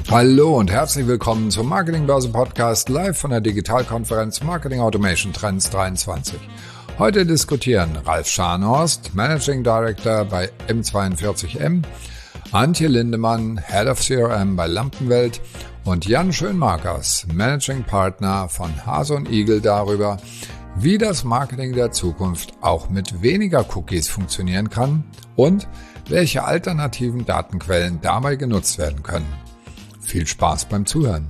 Hallo und herzlich willkommen zum Marketingbörse Podcast live von der Digitalkonferenz Marketing Automation Trends 23. Heute diskutieren Ralf Scharnhorst, Managing Director bei M42M, Antje Lindemann, Head of CRM bei Lampenwelt und Jan Schönmakers, Managing Partner von Hase und Igel darüber, wie das Marketing der Zukunft auch mit weniger Cookies funktionieren kann und welche alternativen Datenquellen dabei genutzt werden können. Viel Spaß beim Zuhören.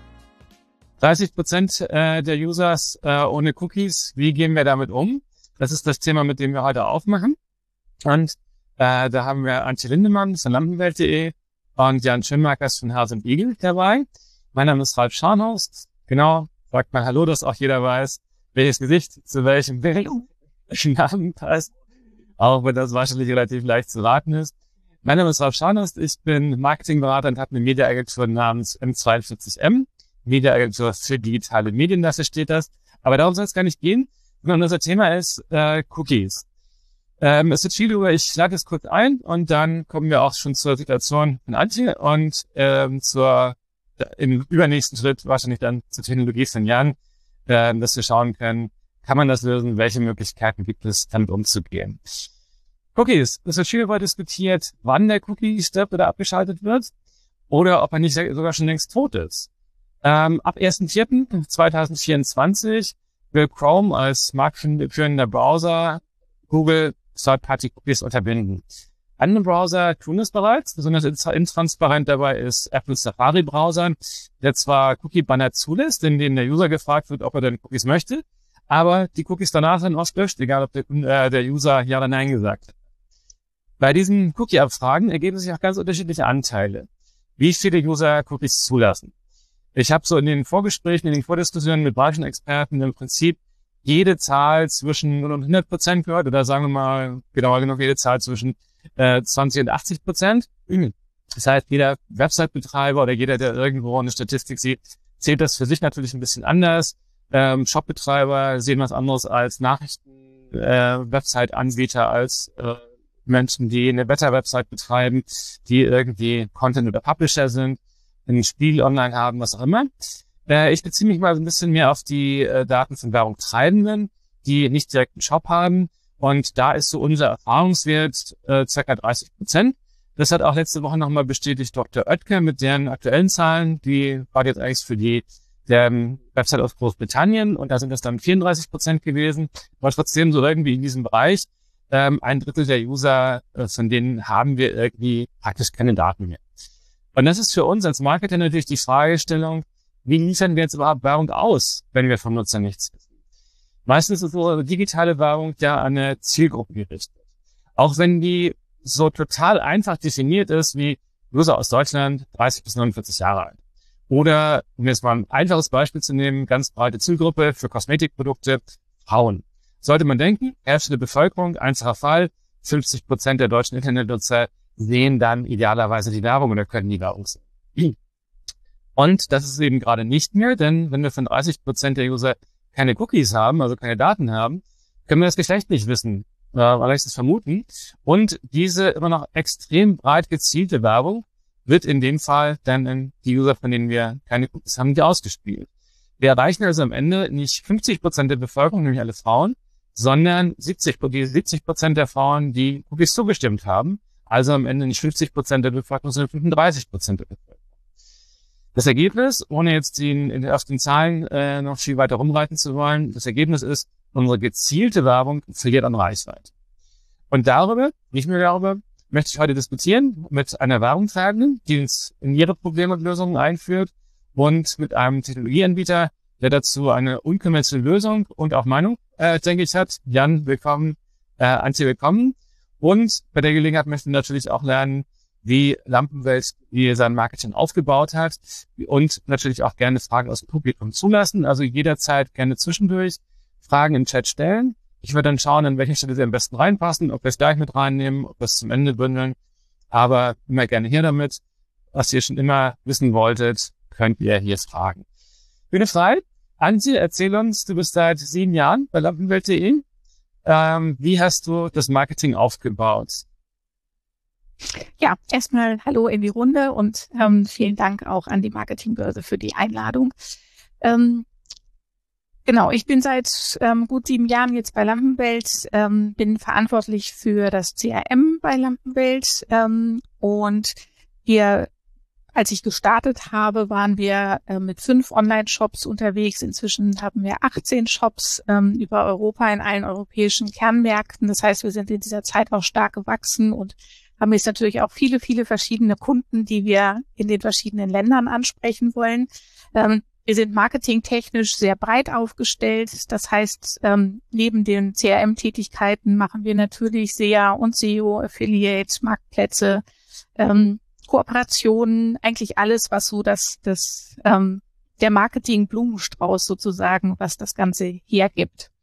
30% der Users ohne Cookies. Wie gehen wir damit um? Das ist das Thema, mit dem wir heute aufmachen. Und da haben wir Antje Lindemann von Lampenwelt.de und Jan Schönmakers von Hase und Igel dabei. Mein Name ist Ralf Scharnhorst. Genau, sagt mal Hallo, dass auch jeder weiß, welches Gesicht zu welchem Namen passt. Auch wenn das wahrscheinlich relativ leicht zu raten ist. Mein Name ist Ralf Scharnhorst, ich bin Marketingberater und habe eine Mediaagentur namens M42M. Mediaagentur für digitale Medien, dafür steht das. Aber darum soll es gar nicht gehen, sondern unser Thema ist Cookies. Es wird viel über, ich lade es kurz ein und dann kommen wir auch schon zur Situation von Antje und im übernächsten Schritt wahrscheinlich dann zur Technologie von Jan, dass wir schauen können, kann man das lösen, welche Möglichkeiten gibt es, damit umzugehen. Cookies. Es wird viel darüber diskutiert, wann der Cookie stirbt oder abgeschaltet wird oder ob er nicht sogar schon längst tot ist. Ab 1.4.2024 will Chrome als marktführender Browser Google Third-Party-Cookies unterbinden. Andere Browser tun es bereits, besonders intransparent dabei ist Apple Safari-Browser, der zwar Cookie-Banner zulässt, in denen der User gefragt wird, ob er denn Cookies möchte, aber die Cookies danach sind oft löscht, egal ob der User Ja oder Nein gesagt hat. Bei diesen Cookie-Abfragen ergeben sich auch ganz unterschiedliche Anteile, wie viele User Cookies zulassen. Ich habe so in den Vorgesprächen, in den Vordiskussionen mit Branchenexperten im Prinzip jede Zahl zwischen 0 und 100% gehört, oder sagen wir mal genauer genug jede Zahl zwischen 20 und 80%. Das heißt, jeder Website-Betreiber oder jeder, der irgendwo eine Statistik sieht, zählt das für sich natürlich ein bisschen anders. Shop-Betreiber sehen was anderes als Website-Anbieter, als Menschen, die eine Beta-Website betreiben, die irgendwie Content- oder Publisher sind, ein Spiel online haben, was auch immer. Ich beziehe mich mal so ein bisschen mehr auf die Daten von Werbungtreibenden, die nicht direkt einen Shop haben. Und da ist so unser Erfahrungswert ca. 30%. Das hat auch letzte Woche nochmal bestätigt Dr. Oetker mit deren aktuellen Zahlen. Die war jetzt eigentlich für der Website aus Großbritannien und da sind das dann 34% gewesen. Aber trotzdem so irgendwie in diesem Bereich. Ein Drittel der User, von denen haben wir irgendwie praktisch keine Daten mehr. Und das ist für uns als Marketer natürlich die Fragestellung, wie liefern wir jetzt überhaupt Werbung aus, wenn wir vom Nutzer nichts wissen? Meistens ist so digitale Werbung ja an eine Zielgruppe gerichtet. Auch wenn die so total einfach definiert ist, wie User aus Deutschland 30 bis 49 Jahre alt. Oder, um jetzt mal ein einfaches Beispiel zu nehmen, ganz breite Zielgruppe für Kosmetikprodukte, Frauen. Sollte man denken, Hälfte der Bevölkerung, einfacher Fall, 50% der deutschen Internetnutzer sehen dann idealerweise die Werbung oder können die Werbung sehen. Und das ist eben gerade nicht mehr, denn wenn wir von 30% der User keine Cookies haben, also keine Daten haben, können wir das Geschlecht nicht wissen, allerdings vermuten. Und diese immer noch extrem breit gezielte Werbung wird in dem Fall dann in die User, von denen wir keine Cookies haben, die ausgespielt. Wir erreichen also am Ende nicht 50% der Bevölkerung, nämlich alle Frauen, sondern 70% der Frauen, die Cookies zugestimmt haben. Also am Ende nicht 50% der Bevölkerung, sondern 35% der Bevölkerung. Das Ergebnis, ohne jetzt auf den Zahlen noch viel weiter rumreiten zu wollen, das Ergebnis ist, unsere gezielte Werbung verliert an Reichweite. Und nicht nur darüber, möchte ich heute diskutieren mit einer Werbungtreibenden, die uns in ihre Probleme und Lösungen einführt und mit einem Technologieanbieter, der dazu eine unkonventionelle Lösung und auch Meinung, denke ich, hat. Jan, willkommen. Antje, willkommen. Und bei der Gelegenheit möchten wir natürlich auch lernen, wie Lampenwelt sein Marketing aufgebaut hat und natürlich auch gerne Fragen aus dem Publikum zulassen. Also jederzeit gerne zwischendurch Fragen im Chat stellen. Ich werde dann schauen, an welcher Stelle sie am besten reinpassen, ob wir es gleich mit reinnehmen, ob wir es zum Ende bündeln. Aber immer gerne hier damit. Was ihr schon immer wissen wolltet, könnt ihr hier fragen. Bühne frei. Antje, erzähl uns, du bist seit 7 Jahren bei Lampenwelt.de. Wie hast du das Marketing aufgebaut? Ja, erstmal hallo in die Runde und vielen Dank auch an die Marketingbörse für die Einladung. Genau, ich bin seit gut 7 Jahren jetzt bei Lampenwelt, bin verantwortlich für das CRM bei Lampenwelt und als ich gestartet habe, waren wir mit 5 Online-Shops unterwegs. Inzwischen haben wir 18 Shops über Europa in allen europäischen Kernmärkten. Das heißt, wir sind in dieser Zeit auch stark gewachsen und haben jetzt natürlich auch viele, viele verschiedene Kunden, die wir in den verschiedenen Ländern ansprechen wollen. Wir sind marketingtechnisch sehr breit aufgestellt. Das heißt, neben den CRM-Tätigkeiten machen wir natürlich SEA und SEO, Affiliate, Marktplätze, Kooperationen, eigentlich alles, was so der Marketing-Blumenstrauß sozusagen, was das Ganze hergibt.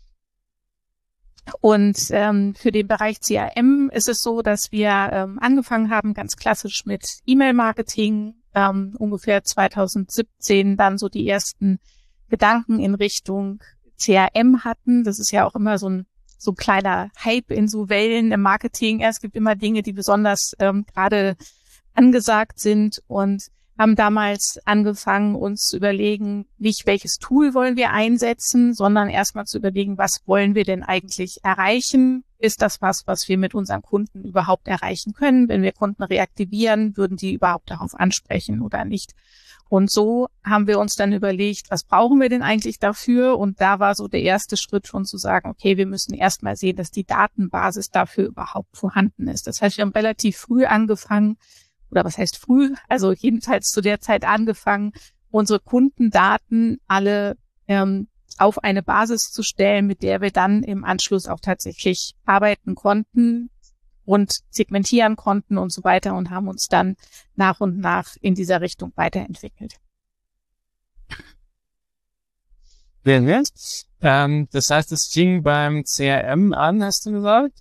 Und für den Bereich CRM ist es so, dass wir angefangen haben, ganz klassisch mit E-Mail-Marketing, ungefähr 2017 dann so die ersten Gedanken in Richtung CRM hatten. Das ist ja auch immer so ein kleiner Hype in so Wellen im Marketing. Es gibt immer Dinge, die besonders gerade angesagt sind und haben damals angefangen, uns zu überlegen, nicht welches Tool wollen wir einsetzen, sondern erstmal zu überlegen, was wollen wir denn eigentlich erreichen? Ist das was wir mit unseren Kunden überhaupt erreichen können? Wenn wir Kunden reaktivieren, würden die überhaupt darauf ansprechen oder nicht? Und so haben wir uns dann überlegt, was brauchen wir denn eigentlich dafür? Und da war so der erste Schritt schon zu sagen, okay, wir müssen erstmal sehen, dass die Datenbasis dafür überhaupt vorhanden ist. Das heißt, wir haben relativ früh angefangen, oder was heißt früh, also jedenfalls zu der Zeit angefangen, unsere Kundendaten alle auf eine Basis zu stellen, mit der wir dann im Anschluss auch tatsächlich arbeiten konnten und segmentieren konnten und so weiter und haben uns dann nach und nach in dieser Richtung weiterentwickelt. Das heißt, es fing beim CRM an, hast du gesagt?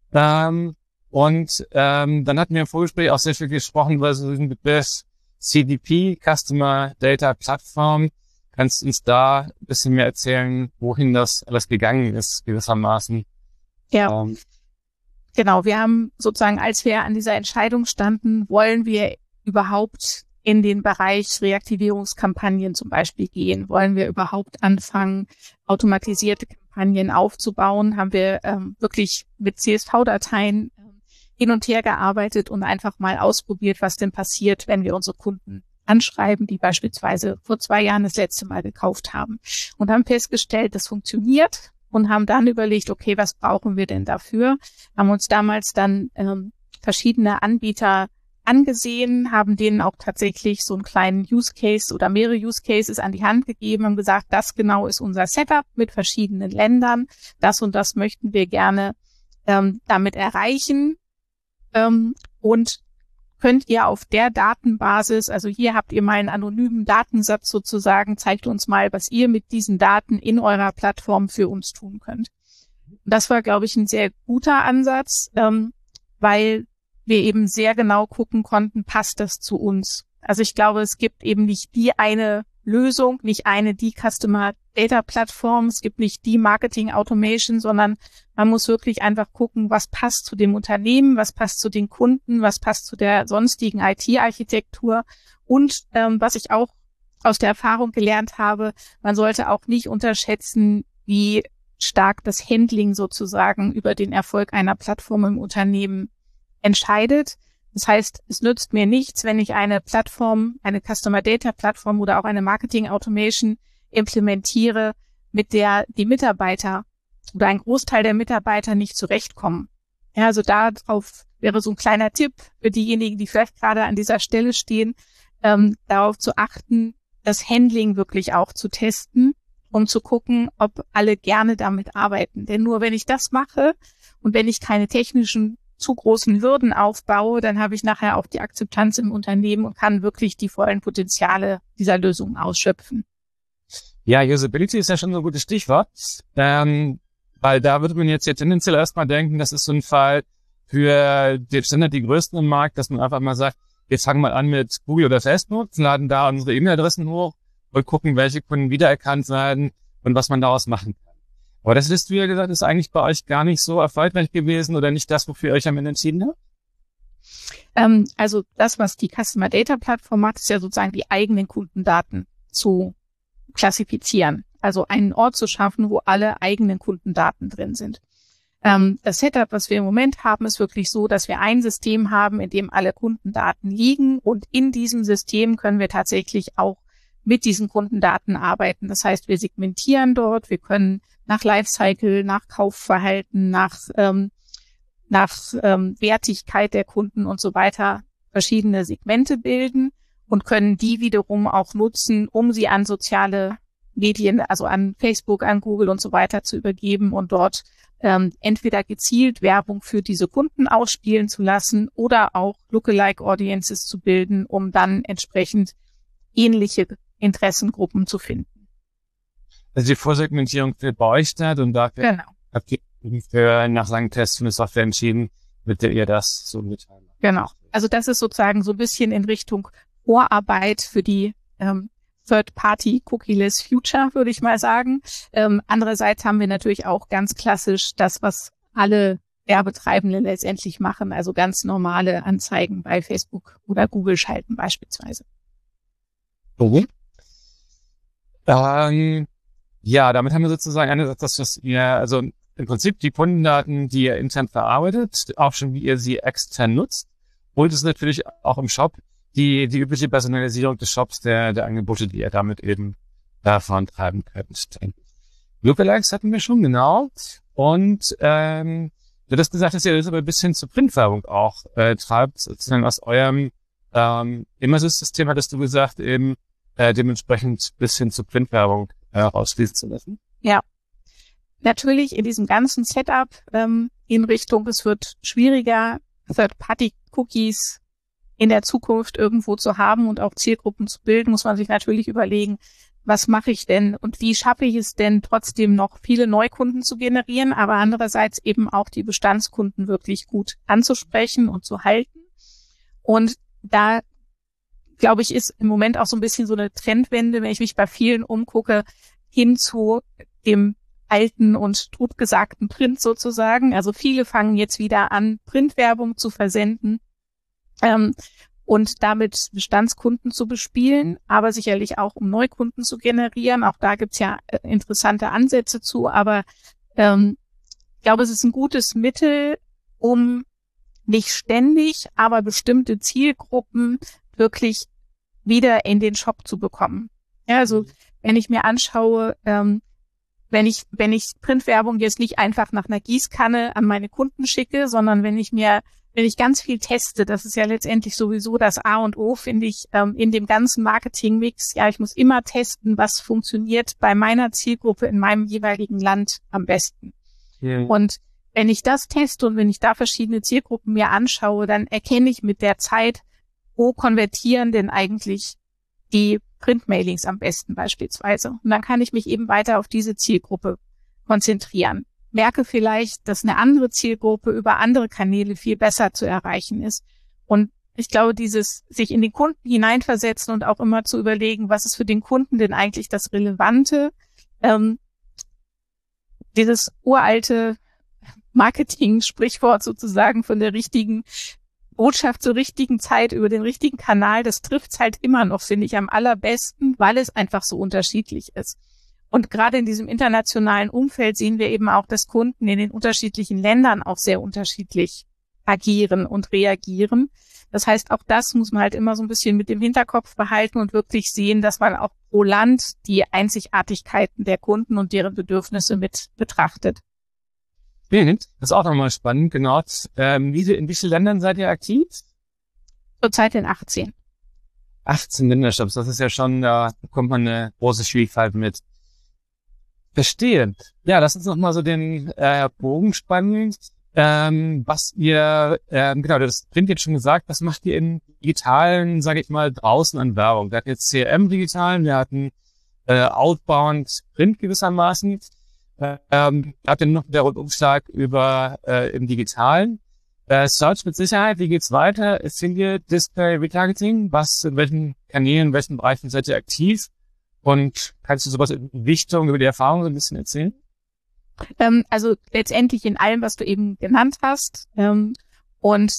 Und dann hatten wir im Vorgespräch auch sehr viel gesprochen über so den Begriff CDP, Customer Data Platform. Kannst du uns da ein bisschen mehr erzählen, wohin das alles gegangen ist, gewissermaßen? Ja, genau. Wir haben sozusagen, als wir an dieser Entscheidung standen, wollen wir überhaupt in den Bereich Reaktivierungskampagnen zum Beispiel gehen? Wollen wir überhaupt anfangen, automatisierte Kampagnen aufzubauen? Haben wir wirklich mit CSV-Dateien hin und her gearbeitet und einfach mal ausprobiert, was denn passiert, wenn wir unsere Kunden anschreiben, die beispielsweise vor 2 Jahren das letzte Mal gekauft haben. Und haben festgestellt, das funktioniert und haben dann überlegt, okay, was brauchen wir denn dafür? Haben uns damals dann verschiedene Anbieter angesehen, haben denen auch tatsächlich so einen kleinen Use Case oder mehrere Use Cases an die Hand gegeben und gesagt, das genau ist unser Setup mit verschiedenen Ländern. Das und das möchten wir gerne damit erreichen. Und könnt ihr auf der Datenbasis, also hier habt ihr mal einen anonymen Datensatz sozusagen, zeigt uns mal, was ihr mit diesen Daten in eurer Plattform für uns tun könnt. Und das war, glaube ich, ein sehr guter Ansatz, weil wir eben sehr genau gucken konnten, passt das zu uns? Also ich glaube, es gibt eben nicht die eine Lösung, nicht die Customer Data Plattform, es gibt nicht die Marketing Automation, sondern man muss wirklich einfach gucken, was passt zu dem Unternehmen, was passt zu den Kunden, was passt zu der sonstigen IT-Architektur und was ich auch aus der Erfahrung gelernt habe, man sollte auch nicht unterschätzen, wie stark das Handling sozusagen über den Erfolg einer Plattform im Unternehmen entscheidet. Das heißt, es nützt mir nichts, wenn ich eine Plattform, eine Customer Data Plattform oder auch eine Marketing Automation implementiere, mit der die Mitarbeiter oder ein Großteil der Mitarbeiter nicht zurechtkommen. Ja, also darauf wäre so ein kleiner Tipp für diejenigen, die vielleicht gerade an dieser Stelle stehen, darauf zu achten, das Handling wirklich auch zu testen, um zu gucken, ob alle gerne damit arbeiten. Denn nur wenn ich das mache und wenn ich keine technischen zu großen Hürden aufbaue, dann habe ich nachher auch die Akzeptanz im Unternehmen und kann wirklich die vollen Potenziale dieser Lösung ausschöpfen. Ja, Usability ist ja schon so ein gutes Stichwort, weil da würde man jetzt ja tendenziell erstmal denken, das ist so ein Fall für die Standard, die größten im Markt, dass man einfach mal sagt, wir fangen mal an mit Google oder Facebook, laden da unsere E-Mail-Adressen hoch und gucken, welche Kunden wiedererkannt werden und was man daraus machen kann. Aber das ist, wie ihr gesagt, ist eigentlich bei euch gar nicht so erfolgreich gewesen oder nicht das, wofür ihr euch am Ende entschieden habt? Also das, was die Customer Data Plattform macht, ist ja sozusagen die eigenen Kundendaten zu klassifizieren. Also einen Ort zu schaffen, wo alle eigenen Kundendaten drin sind. Das Setup, was wir im Moment haben, ist wirklich so, dass wir ein System haben, in dem alle Kundendaten liegen, und in diesem System können wir tatsächlich auch mit diesen Kundendaten arbeiten. Das heißt, wir segmentieren dort, wir können nach Lifecycle, nach Kaufverhalten, nach Wertigkeit der Kunden und so weiter verschiedene Segmente bilden und können die wiederum auch nutzen, um sie an soziale Medien, also an Facebook, an Google und so weiter zu übergeben und dort entweder gezielt Werbung für diese Kunden ausspielen zu lassen oder auch Lookalike Audiences zu bilden, um dann entsprechend ähnliche Interessengruppen zu finden. Also die Vorsegmentierung findet bei euch statt, und dafür habt ihr nach langen Tests für eine Software entschieden, mit der ihr das so mitteilt. Genau. Also das ist sozusagen so ein bisschen in Richtung Vorarbeit für die Third-Party Cookie-less Future, würde ich mal sagen. Andererseits haben wir natürlich auch ganz klassisch das, was alle Werbetreibenden letztendlich machen, also ganz normale Anzeigen bei Facebook oder Google schalten beispielsweise. Ja, damit haben wir sozusagen einerseits das, was ihr, also im Prinzip die Kundendaten, die ihr intern verarbeitet, auch schon wie ihr sie extern nutzt. Und es ist natürlich auch im Shop die übliche Personalisierung des Shops, der Angebote, die ihr damit eben vorantreiben könnt. Lookalikes hatten wir schon, genau. Und du hast gesagt, dass ihr das aber ein bisschen zur Printwerbung auch treibt, sozusagen aus eurem Immersys-System, hattest du gesagt, eben dementsprechend bis hin zur Printwerbung rausfließen zu lassen. Ja, natürlich in diesem ganzen Setup in Richtung, es wird schwieriger, Third-Party-Cookies in der Zukunft irgendwo zu haben und auch Zielgruppen zu bilden, muss man sich natürlich überlegen, was mache ich denn und wie schaffe ich es denn trotzdem noch viele Neukunden zu generieren, aber andererseits eben auch die Bestandskunden wirklich gut anzusprechen und zu halten. Und da, glaube ich, ist im Moment auch so ein bisschen so eine Trendwende, wenn ich mich bei vielen umgucke, hin zu dem alten und totgesagten Print sozusagen. Also viele fangen jetzt wieder an, Printwerbung zu versenden und damit Bestandskunden zu bespielen, aber sicherlich auch, um Neukunden zu generieren. Auch da gibt's ja interessante Ansätze zu, aber ich glaube, es ist ein gutes Mittel, um nicht ständig, aber bestimmte Zielgruppen wirklich wieder in den Shop zu bekommen. Ja, also wenn ich mir anschaue, wenn ich Printwerbung jetzt nicht einfach nach einer Gießkanne an meine Kunden schicke, sondern wenn ich ganz viel teste, das ist ja letztendlich sowieso das A und O, finde ich, in dem ganzen Marketingmix. Ja, ich muss immer testen, was funktioniert bei meiner Zielgruppe in meinem jeweiligen Land am besten. Ja. Und wenn ich das teste und wenn ich da verschiedene Zielgruppen mir anschaue, dann erkenne ich mit der Zeit, wo konvertieren denn eigentlich die Printmailings am besten beispielsweise. Und dann kann ich mich eben weiter auf diese Zielgruppe konzentrieren. Merke vielleicht, dass eine andere Zielgruppe über andere Kanäle viel besser zu erreichen ist. Und ich glaube, dieses sich in den Kunden hineinversetzen und auch immer zu überlegen, was ist für den Kunden denn eigentlich das Relevante, dieses uralte Marketing-Sprichwort sozusagen von der richtigen Botschaft zur richtigen Zeit über den richtigen Kanal, das trifft's halt immer noch, finde ich, am allerbesten, weil es einfach so unterschiedlich ist. Und gerade in diesem internationalen Umfeld sehen wir eben auch, dass Kunden in den unterschiedlichen Ländern auch sehr unterschiedlich agieren und reagieren. Das heißt, auch das muss man halt immer so ein bisschen mit dem Hinterkopf behalten und wirklich sehen, dass man auch pro Land die Einzigartigkeiten der Kunden und deren Bedürfnisse mit betrachtet. Das ist auch nochmal spannend, genau. In wie vielen Ländern seid ihr aktiv? Zurzeit in 18. 18 Ländershops, das ist ja schon, da bekommt man eine große Schwierigkeit mit. Verstehe. Ja, lass uns nochmal so den Bogen spannen. Was ihr, genau, das Print jetzt schon gesagt, was macht ihr in digitalen, sage ich mal, draußen an Werbung? Wir hatten jetzt CRM-Digitalen, wir hatten Outbound Print gewissermaßen. Habt ihr noch der Rundumschlag über im Digitalen? Search mit Sicherheit, wie geht's weiter? Single Display Retargeting, in welchen Kanälen, in welchen Bereichen seid ihr aktiv? Und kannst du sowas in Richtung über die Erfahrung so ein bisschen erzählen? Also letztendlich in allem, was du eben genannt hast. Und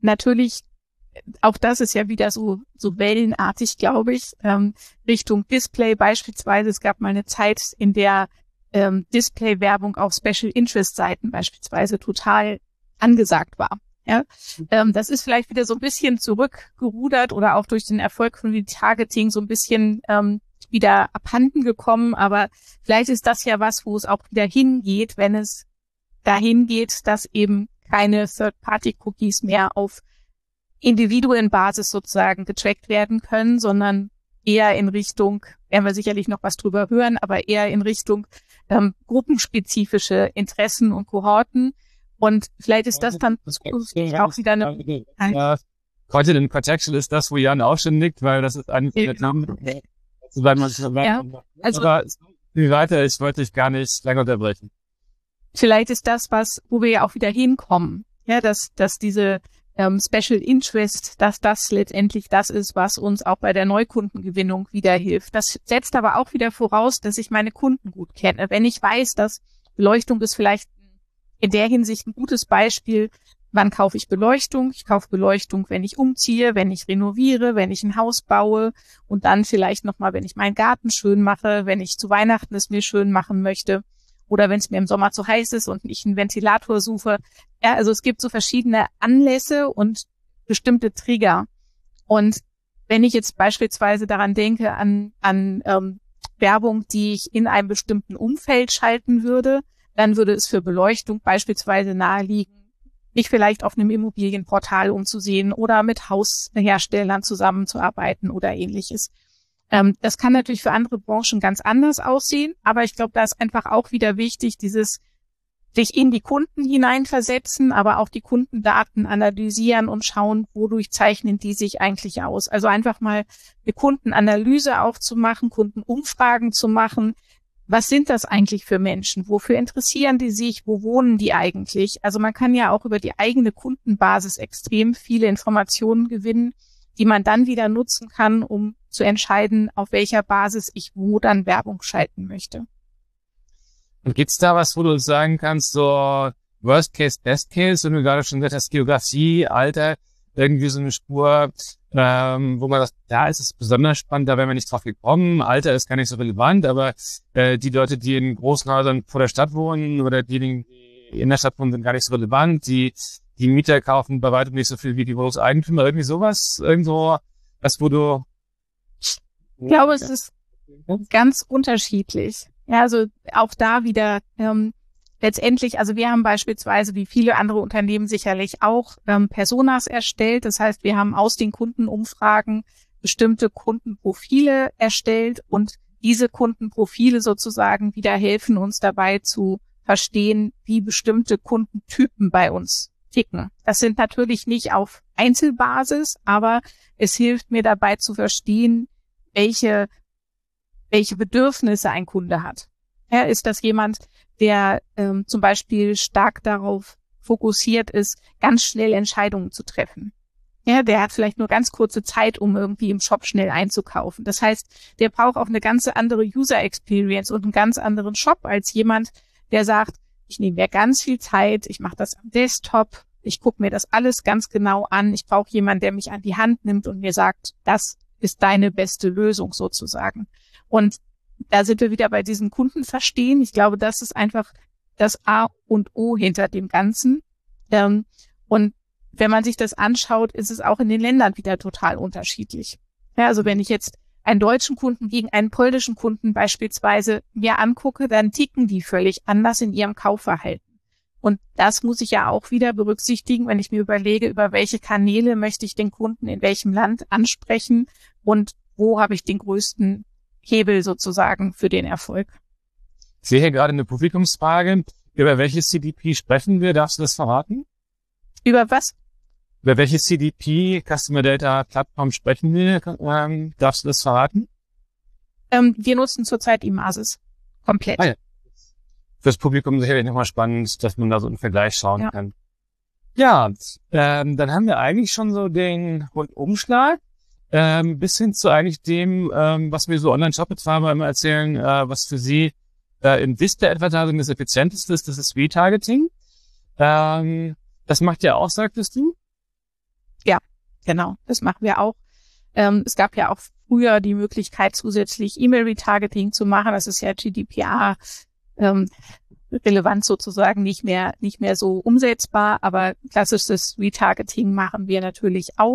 natürlich, auch das ist ja wieder so wellenartig, glaube ich, Richtung Display beispielsweise. Es gab mal eine Zeit, in der Display-Werbung auf Special-Interest-Seiten beispielsweise total angesagt war. Ja, das ist vielleicht wieder so ein bisschen zurückgerudert oder auch durch den Erfolg von Retargeting so ein bisschen wieder abhanden gekommen. Aber vielleicht ist das ja was, wo es auch wieder hingeht, wenn es dahin geht, dass eben keine Third-Party-Cookies mehr auf Individuenbasis sozusagen getrackt werden können, sondern eher in Richtung, werden wir sicherlich noch was drüber hören, aber eher in Richtung gruppenspezifische Interessen und Kohorten. Und vielleicht ist das dann auch wieder eine... Content in Contextual ist das, wo Jan auch schon nickt, weil das ist eines der Themen. Also weiter, ich wollte dich gar nicht lange unterbrechen. Vielleicht ist das wo wir ja auch wieder hinkommen, ja, dass diese Special Interest, dass das letztendlich das ist, was uns auch bei der Neukundengewinnung wieder hilft. Das setzt aber auch wieder voraus, dass ich meine Kunden gut kenne. Wenn ich weiß, dass Beleuchtung ist vielleicht in der Hinsicht ein gutes Beispiel, wann kaufe ich Beleuchtung? Ich kaufe Beleuchtung, wenn ich umziehe, wenn ich renoviere, wenn ich ein Haus baue und dann vielleicht nochmal, wenn ich meinen Garten schön mache, wenn ich zu Weihnachten es mir schön machen möchte oder wenn es mir im Sommer zu heiß ist und ich einen Ventilator suche. Ja, also es gibt so verschiedene Anlässe und bestimmte Trigger. Und wenn ich jetzt beispielsweise daran denke an Werbung, die ich in einem bestimmten Umfeld schalten würde, dann würde es für Beleuchtung beispielsweise naheliegen, mich vielleicht auf einem Immobilienportal umzusehen oder mit Hausherstellern zusammenzuarbeiten oder ähnliches. Das kann natürlich für andere Branchen ganz anders aussehen, aber ich glaube, da ist einfach auch wieder wichtig, dieses sich in die Kunden hineinversetzen, aber auch die Kundendaten analysieren und schauen, wodurch zeichnen die sich eigentlich aus. Also einfach mal eine Kundenanalyse aufzumachen, Kundenumfragen zu machen. Was sind das eigentlich für Menschen? Wofür interessieren die sich? Wo wohnen die eigentlich? Also man kann ja auch über die eigene Kundenbasis extrem viele Informationen gewinnen, die man dann wieder nutzen kann, um zu entscheiden, auf welcher Basis ich wo dann Werbung schalten möchte. Und gibt's da was, wo du sagen kannst, so Worst Case, Best Case, wenn du gerade schon gesagt hast, Geografie, Alter, irgendwie so eine Spur, wo man sagt, da ist es besonders spannend, da wären wir nicht drauf gekommen. Alter ist gar nicht so relevant, aber die Leute, die in großen Häusern vor der Stadt wohnen oder diejenigen, die in der Stadt wohnen, sind gar nicht so relevant. Die Mieter kaufen bei weitem nicht so viel wie die Wohnungseigentümer. Irgendwie sowas, irgendwo, was wo du... Ich glaube, es ist ganz unterschiedlich. Ja, also auch da wieder letztendlich, also wir haben beispielsweise, wie viele andere Unternehmen sicherlich auch, Personas erstellt. Das heißt, wir haben aus den Kundenumfragen bestimmte Kundenprofile erstellt und diese Kundenprofile sozusagen wieder helfen uns dabei zu verstehen, wie bestimmte Kundentypen bei uns ticken. Das sind natürlich nicht auf Einzelbasis, aber es hilft mir dabei zu verstehen, welche Bedürfnisse ein Kunde hat. Ja, ist das jemand, der zum Beispiel stark darauf fokussiert ist, ganz schnell Entscheidungen zu treffen? Ja, der hat vielleicht nur ganz kurze Zeit, um irgendwie im Shop schnell einzukaufen. Das heißt, der braucht auch eine ganz andere User Experience und einen ganz anderen Shop als jemand, der sagt, ich nehme mir ganz viel Zeit, ich mache das am Desktop, ich gucke mir das alles ganz genau an, ich brauche jemanden, der mich an die Hand nimmt und mir sagt, das ist deine beste Lösung sozusagen. Und da sind wir wieder bei diesem Kundenverstehen. Ich glaube, das ist einfach das A und O hinter dem Ganzen. Und wenn man sich das anschaut, ist es auch in den Ländern wieder total unterschiedlich. Ja, also wenn ich jetzt einen deutschen Kunden gegen einen polnischen Kunden beispielsweise mir angucke, dann ticken die völlig anders in ihrem Kaufverhalten. Und das muss ich ja auch wieder berücksichtigen, wenn ich mir überlege, über welche Kanäle möchte ich den Kunden in welchem Land ansprechen und wo habe ich den größten Hebel sozusagen für den Erfolg. Ich sehe hier gerade eine Publikumsfrage. Über welches CDP sprechen wir? Darfst du das verraten? Über was? Über welches CDP, Customer Data Plattform, sprechen wir? Darfst du das verraten? Wir nutzen zurzeit Imasis. Komplett. Ah, ja. Fürs Publikum sicherlich nochmal spannend, dass man da so einen Vergleich schauen kann. Ja, dann haben wir eigentlich schon so den Rundumschlag. Bis hin zu eigentlich dem, was wir so Online-Shop-Betreiber immer erzählen, was für sie im Display-Advertising das effizienteste ist, das ist Retargeting. Das macht ja auch, sagtest du? Ja, genau. Das machen wir auch. Es gab ja auch früher die Möglichkeit, zusätzlich E-Mail-Retargeting zu machen. Das ist ja GDPR relevant sozusagen nicht mehr so umsetzbar, aber klassisches Retargeting machen wir natürlich auch.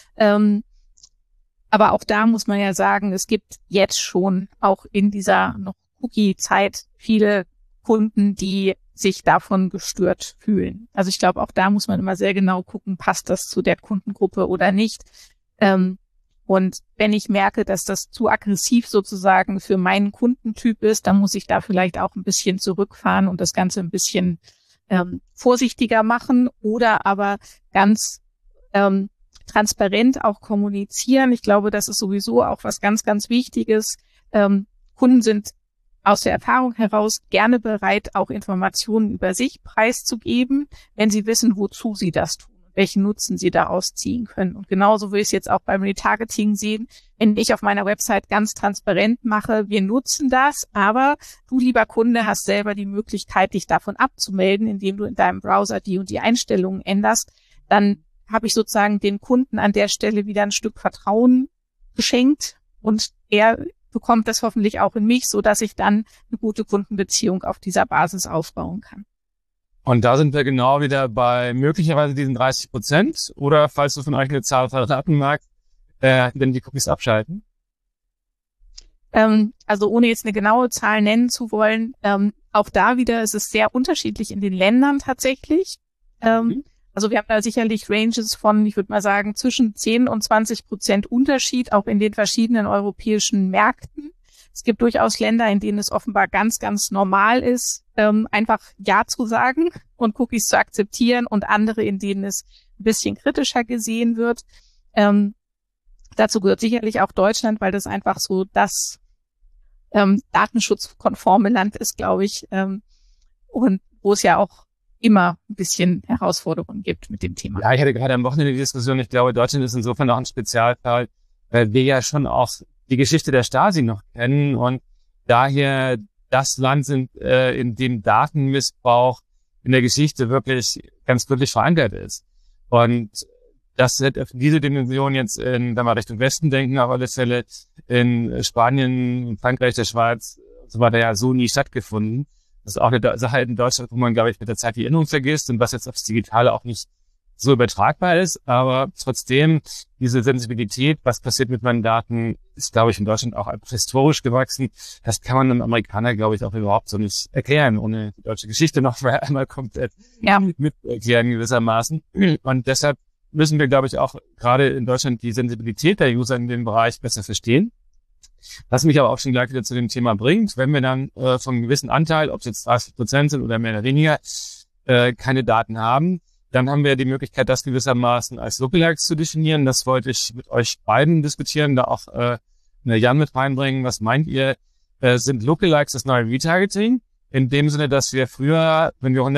Aber auch da muss man ja sagen, es gibt jetzt schon auch in dieser noch Cookie-Zeit viele Kunden, die sich davon gestört fühlen. Also ich glaube, auch da muss man immer sehr genau gucken, passt das zu der Kundengruppe oder nicht. Und wenn ich merke, dass das zu aggressiv sozusagen für meinen Kundentyp ist, dann muss ich da vielleicht auch ein bisschen zurückfahren und das Ganze ein bisschen vorsichtiger machen oder aber ganz transparent auch kommunizieren. Ich glaube, das ist sowieso auch was ganz, ganz Wichtiges. Kunden sind aus der Erfahrung heraus gerne bereit, auch Informationen über sich preiszugeben, wenn sie wissen, wozu sie das tun, welchen Nutzen sie daraus ziehen können. Und genauso will ich es jetzt auch beim Retargeting sehen, wenn ich auf meiner Website ganz transparent mache, wir nutzen das, aber du, lieber Kunde, hast selber die Möglichkeit, dich davon abzumelden, indem du in deinem Browser die und die Einstellungen änderst, dann habe ich sozusagen den Kunden an der Stelle wieder ein Stück Vertrauen geschenkt und er bekommt das hoffentlich auch in mich, so dass ich dann eine gute Kundenbeziehung auf dieser Basis aufbauen kann. Und da sind wir genau wieder bei möglicherweise diesen 30%, oder falls du von euch eine Zahl verraten magst, wenn die Cookies abschalten? Also ohne jetzt eine genaue Zahl nennen zu wollen, auch da wieder ist es sehr unterschiedlich in den Ländern tatsächlich. Also wir haben da sicherlich Ranges von, ich würde mal sagen, zwischen 10 und 20% Unterschied, auch in den verschiedenen europäischen Märkten. Es gibt durchaus Länder, in denen es offenbar ganz, ganz normal ist, einfach Ja zu sagen und Cookies zu akzeptieren und andere, in denen es ein bisschen kritischer gesehen wird. Dazu gehört sicherlich auch Deutschland, weil das einfach so das datenschutzkonforme Land ist, glaube ich, und wo es ja auch immer ein bisschen Herausforderungen gibt mit dem Thema. Ja, ich hatte gerade am Wochenende die Diskussion, ich glaube, Deutschland ist insofern auch ein Spezialfall, weil wir ja schon auch die Geschichte der Stasi noch kennen und daher das Land sind, in dem Datenmissbrauch in der Geschichte wirklich ganz wirklich verankert ist. Und das hat auf diese Dimension jetzt wenn wir Richtung Westen denken, auf alle Fälle in Spanien, Frankreich, der Schweiz und so weiter ja so nie stattgefunden. Das ist auch eine Sache in Deutschland, wo man, glaube ich, mit der Zeit die Erinnerung vergisst und was jetzt aufs Digitale auch nicht so übertragbar ist. Aber trotzdem, diese Sensibilität, was passiert mit meinen Daten, ist, glaube ich, in Deutschland auch einfach historisch gewachsen. Das kann man einem Amerikaner, glaube ich, auch überhaupt so nicht erklären, ohne die deutsche Geschichte noch einmal komplett mit erklären gewissermaßen. Und deshalb müssen wir, glaube ich, auch gerade in Deutschland die Sensibilität der User in dem Bereich besser verstehen. Was mich aber auch schon gleich wieder zu dem Thema bringt, wenn wir dann von einem gewissen Anteil, ob es jetzt 30% sind oder mehr oder weniger, keine Daten haben, dann haben wir die Möglichkeit, das gewissermaßen als Lookalikes zu definieren. Das wollte ich mit euch beiden diskutieren, da auch Jan mit reinbringen. Was meint ihr, sind Lookalikes das neue Retargeting? In dem Sinne, dass wir früher, wenn wir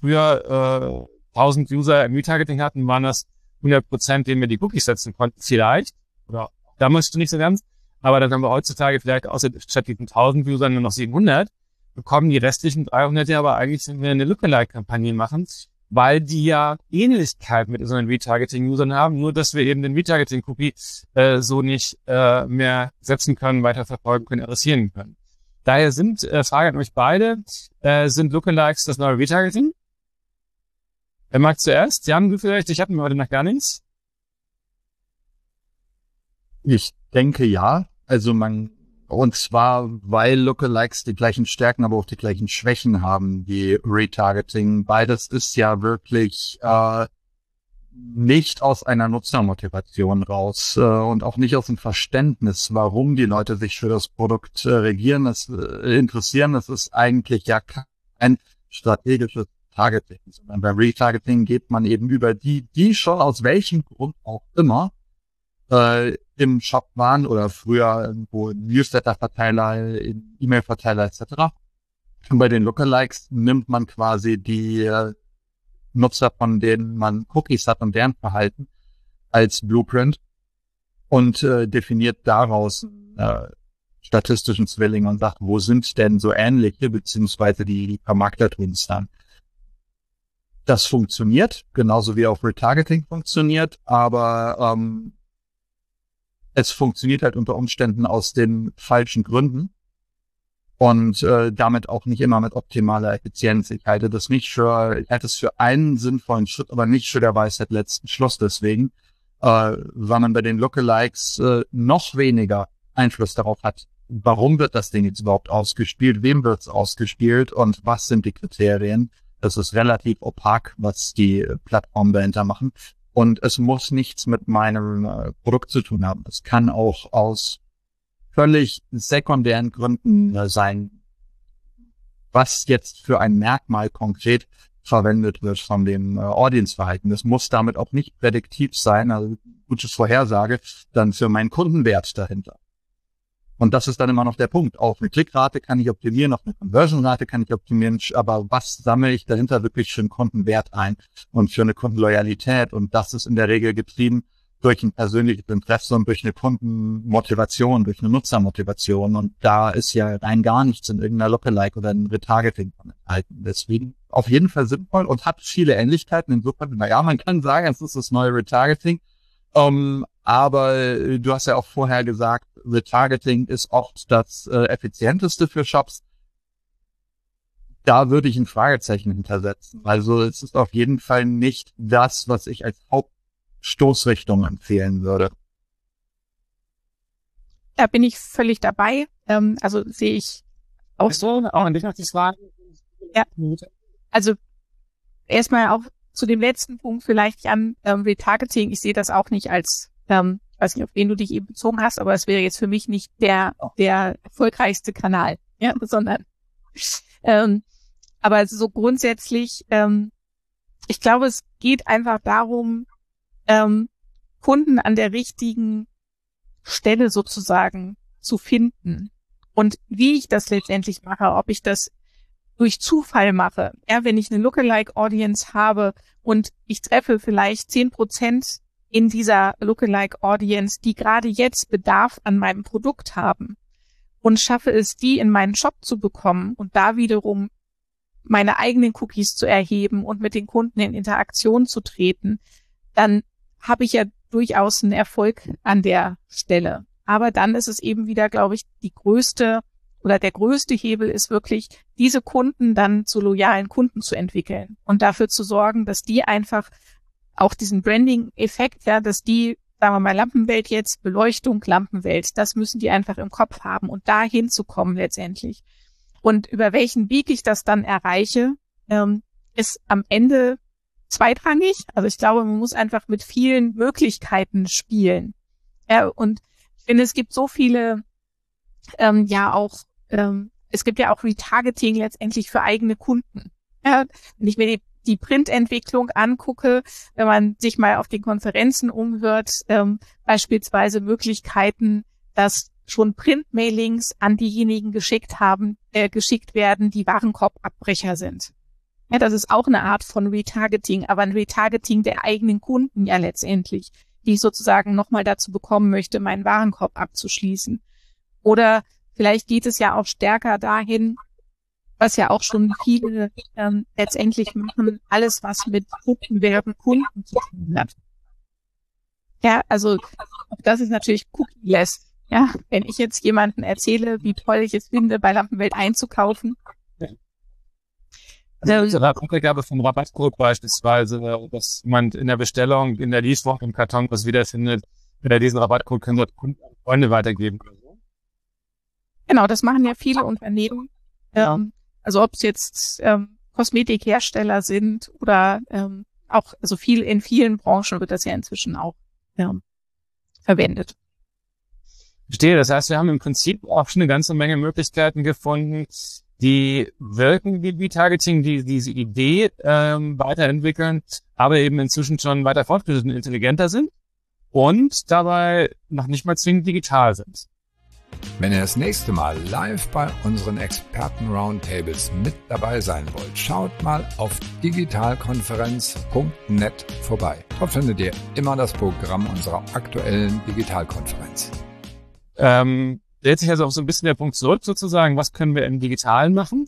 1000 User im Retargeting hatten, waren das 100%, denen wir die Cookies setzen konnten, vielleicht. Oder damals nicht so ganz. Aber dann haben wir heutzutage vielleicht statt diesen 1000 Usern nur noch 700, bekommen die restlichen 300 ja aber eigentlich, wenn wir eine Lookalike-Kampagne machen, weil die ja Ähnlichkeit mit unseren Retargeting-Usern haben, nur dass wir eben den Retargeting-Cookie so nicht mehr setzen können, weiterverfolgen können, adressieren können. Daher Frage an euch beide, sind Lookalikes das neue Retargeting? Wer mag zuerst? Jan, du vielleicht? Ich habe heute noch gar nichts. Ich denke ja. Also und zwar, weil Lookalikes die gleichen Stärken, aber auch die gleichen Schwächen haben wie Retargeting. Beides ist ja wirklich nicht aus einer Nutzermotivation raus und auch nicht aus dem Verständnis, warum die Leute sich für das Produkt interessieren. Das ist eigentlich ja kein strategisches Targeting, sondern beim Retargeting geht man eben über die schon aus welchem Grund auch immer im Shop waren oder früher irgendwo Newsletter-Verteiler, E-Mail-Verteiler etc. Und bei den Lookalikes nimmt man quasi die Nutzer, von denen man Cookies hat und deren Verhalten als Blueprint und definiert daraus statistischen Zwilling und sagt, wo sind denn so ähnliche, beziehungsweise die Vermarkter tun es dann. Das funktioniert, genauso wie auch Retargeting funktioniert, aber es funktioniert halt unter Umständen aus den falschen Gründen und damit auch nicht immer mit optimaler Effizienz. Ich halte es für einen sinnvollen Schritt, aber nicht für der Weisheit letzten Schluss deswegen, weil man bei den Lookalikes noch weniger Einfluss darauf hat, warum wird das Ding jetzt überhaupt ausgespielt, wem wird es ausgespielt und was sind die Kriterien. Das ist relativ opak, was die Plattformen dahinter machen. Und es muss nichts mit meinem Produkt zu tun haben. Es kann auch aus völlig sekundären Gründen sein, was jetzt für ein Merkmal konkret verwendet wird von dem Audience-Verhalten. Das muss damit auch nicht prädiktiv sein, also gute Vorhersage, dann für meinen Kundenwert dahinter. Und das ist dann immer noch der Punkt. Auf eine Klickrate kann ich optimieren, auf eine Conversion-Rate kann ich optimieren, aber was sammle ich dahinter wirklich für einen Kundenwert ein und für eine Kundenloyalität? Und das ist in der Regel getrieben durch ein persönliches Interesse und durch eine Kundenmotivation, durch eine Nutzermotivation. Und da ist ja rein gar nichts in irgendeiner Lookalike oder ein Retargeting enthalten. Deswegen auf jeden Fall sinnvoll und hat viele Ähnlichkeiten. Insofern, man kann sagen, es ist das neue Retargeting. Aber du hast ja auch vorher gesagt, Retargeting ist oft das effizienteste für Shops. Da würde ich ein Fragezeichen hintersetzen. Also es ist auf jeden Fall nicht das, was ich als Hauptstoßrichtung empfehlen würde. Da bin ich völlig dabei. Also sehe ich auch so. Auch an dich noch die Frage. Ja. Also erstmal auch zu dem letzten Punkt vielleicht an Retargeting. Ich sehe das auch nicht als, weiß nicht, auf wen du dich eben bezogen hast, aber es wäre jetzt für mich nicht der erfolgreichste Kanal, ja, sondern aber so grundsätzlich, ich glaube, es geht einfach darum, Kunden an der richtigen Stelle sozusagen zu finden. Und wie ich das letztendlich mache, ob ich das durch Zufall mache. Ja, wenn ich eine Lookalike-Audience habe und ich treffe vielleicht 10% in dieser Lookalike-Audience, die gerade jetzt Bedarf an meinem Produkt haben und schaffe es, die in meinen Shop zu bekommen und da wiederum meine eigenen Cookies zu erheben und mit den Kunden in Interaktion zu treten, dann habe ich ja durchaus einen Erfolg an der Stelle. Aber dann ist es eben wieder, glaube ich, der größte Hebel ist wirklich, diese Kunden dann zu loyalen Kunden zu entwickeln und dafür zu sorgen, dass die einfach auch diesen Branding-Effekt, ja, dass die, sagen wir mal, Lampenwelt jetzt, Beleuchtung, Lampenwelt, das müssen die einfach im Kopf haben und da hinzukommen letztendlich. Und über welchen Weg ich das dann erreiche, ist am Ende zweitrangig. Also ich glaube, man muss einfach mit vielen Möglichkeiten spielen. Ja, und ich finde, es gibt so viele, es gibt ja auch Retargeting letztendlich für eigene Kunden. Ja, wenn ich mir die Printentwicklung angucke, wenn man sich mal auf den Konferenzen umhört, beispielsweise Möglichkeiten, dass schon Printmailings an diejenigen geschickt werden, die Warenkorbabbrecher sind. Ja, das ist auch eine Art von Retargeting, aber ein Retargeting der eigenen Kunden ja letztendlich, die ich sozusagen nochmal dazu bekommen möchte, meinen Warenkorb abzuschließen. Oder vielleicht geht es ja auch stärker dahin, was ja auch schon viele letztendlich machen, alles, was mit Kundenwerben, zu tun hat. Ja, also das ist natürlich cookie-less. Ja, wenn ich jetzt jemanden erzähle, wie toll ich es finde, bei Lampenwelt einzukaufen. Also Weitergabe vom Rabattcode beispielsweise, dass jemand in der Bestellung, in der Lieferung im Karton was wiederfindet, wenn er diesen Rabattcode können wir Kunden an Freunde weitergeben. Genau, das machen ja viele Unternehmen. Also ob es jetzt Kosmetikhersteller sind oder auch, also in vielen Branchen wird das ja inzwischen auch verwendet. Verstehe, das heißt, wir haben im Prinzip auch schon eine ganze Menge Möglichkeiten gefunden, die wirken wie Retargeting, die diese Idee weiterentwickeln, aber eben inzwischen schon weiter fortgeschritten und intelligenter sind und dabei noch nicht mal zwingend digital sind. Wenn ihr das nächste Mal live bei unseren Experten-Roundtables mit dabei sein wollt, schaut mal auf digitalkonferenz.net vorbei. Dort findet ihr immer das Programm unserer aktuellen Digitalkonferenz. Dreht sich also auch so ein bisschen der Punkt zurück sozusagen, was können wir im Digitalen machen?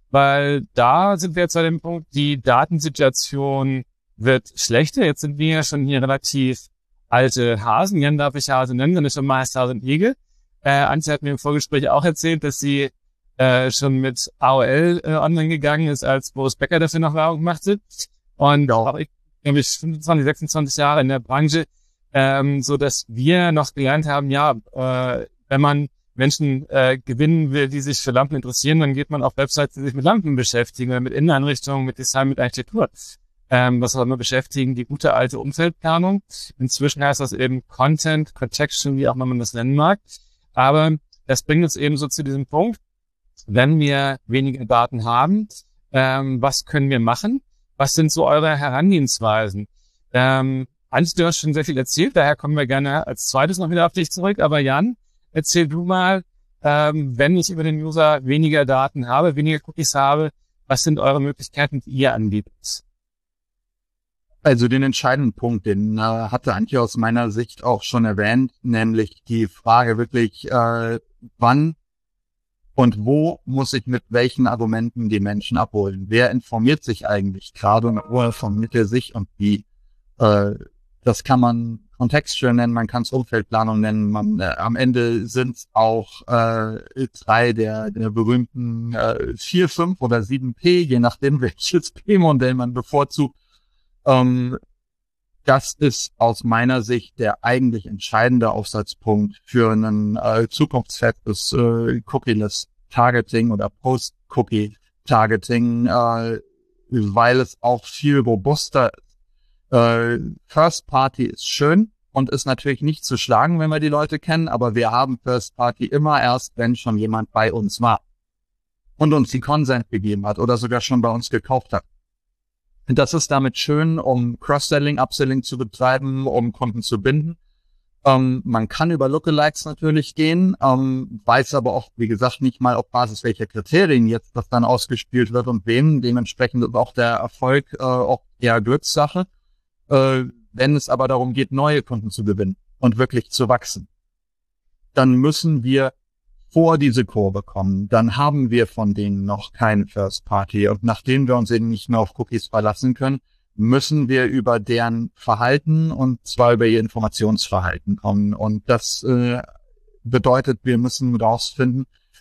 weil da sind wir jetzt an dem Punkt, die Datensituation wird schlechter. Jetzt sind wir ja schon hier relativ alte Hasen. Jan darf ich Hase nennen, dann ist schon meist Hase und Igel. Antje hat mir im Vorgespräch auch erzählt, dass sie schon mit AOL online gegangen ist, als Boris Becker dafür noch Werbung machte. Und auch ich, glaube ich, 25, 26 Jahre in der Branche, so dass wir noch gelernt haben, wenn man Menschen gewinnen will, die sich für Lampen interessieren, dann geht man auf Websites, die sich mit Lampen beschäftigen, oder mit Inneneinrichtungen, mit Design, mit Architektur. Was auch immer beschäftigen, die gute alte Umfeldplanung. Inzwischen heißt das eben Content, Protection, wie auch immer man das nennen mag. Aber das bringt uns eben so zu diesem Punkt, wenn wir weniger Daten haben, was können wir machen? Was sind so eure Herangehensweisen? Hans, du hast schon sehr viel erzählt, daher kommen wir gerne als zweites noch wieder auf dich zurück. Aber Jan, erzähl du mal, wenn ich über den User weniger Daten habe, weniger Cookies habe, was sind eure Möglichkeiten, die ihr anbietet? Also den entscheidenden Punkt, den hatte Antje aus meiner Sicht auch schon erwähnt, nämlich die Frage wirklich, wann und wo muss ich mit welchen Argumenten die Menschen abholen? Wer informiert sich eigentlich gerade und wo informiert er sich und wie? Das kann man Contextual nennen, man kann es Umfeldplanung nennen. Am Ende sind es auch 3 der berühmten 4, 5 oder 7P, je nachdem welches P-Modell man bevorzugt. Das ist aus meiner Sicht der eigentlich entscheidende Aufsatzpunkt für ein zukunftsfestes Cookie-less Targeting oder Post-Cookie-Targeting, weil es auch viel robuster ist. First Party ist schön und ist natürlich nicht zu schlagen, wenn wir die Leute kennen, aber wir haben First Party immer erst, wenn schon jemand bei uns war und uns die Consent gegeben hat oder sogar schon bei uns gekauft hat. Das ist damit schön, um Cross-Selling, Upselling zu betreiben, um Kunden zu binden. Man kann über Lookalikes natürlich gehen, weiß aber auch, wie gesagt, nicht mal auf Basis welcher Kriterien jetzt das dann ausgespielt wird und wem. Dementsprechend ist auch der Erfolg auch eher Glückssache. Wenn es aber darum geht, neue Kunden zu gewinnen und wirklich zu wachsen, dann müssen wir vor diese Kurve kommen. Dann haben wir von denen noch keine First Party. Und nachdem wir uns eben nicht mehr auf Cookies verlassen können, müssen wir über deren Verhalten und zwar über ihr Informationsverhalten kommen. Und das bedeutet, wir müssen rausfinden,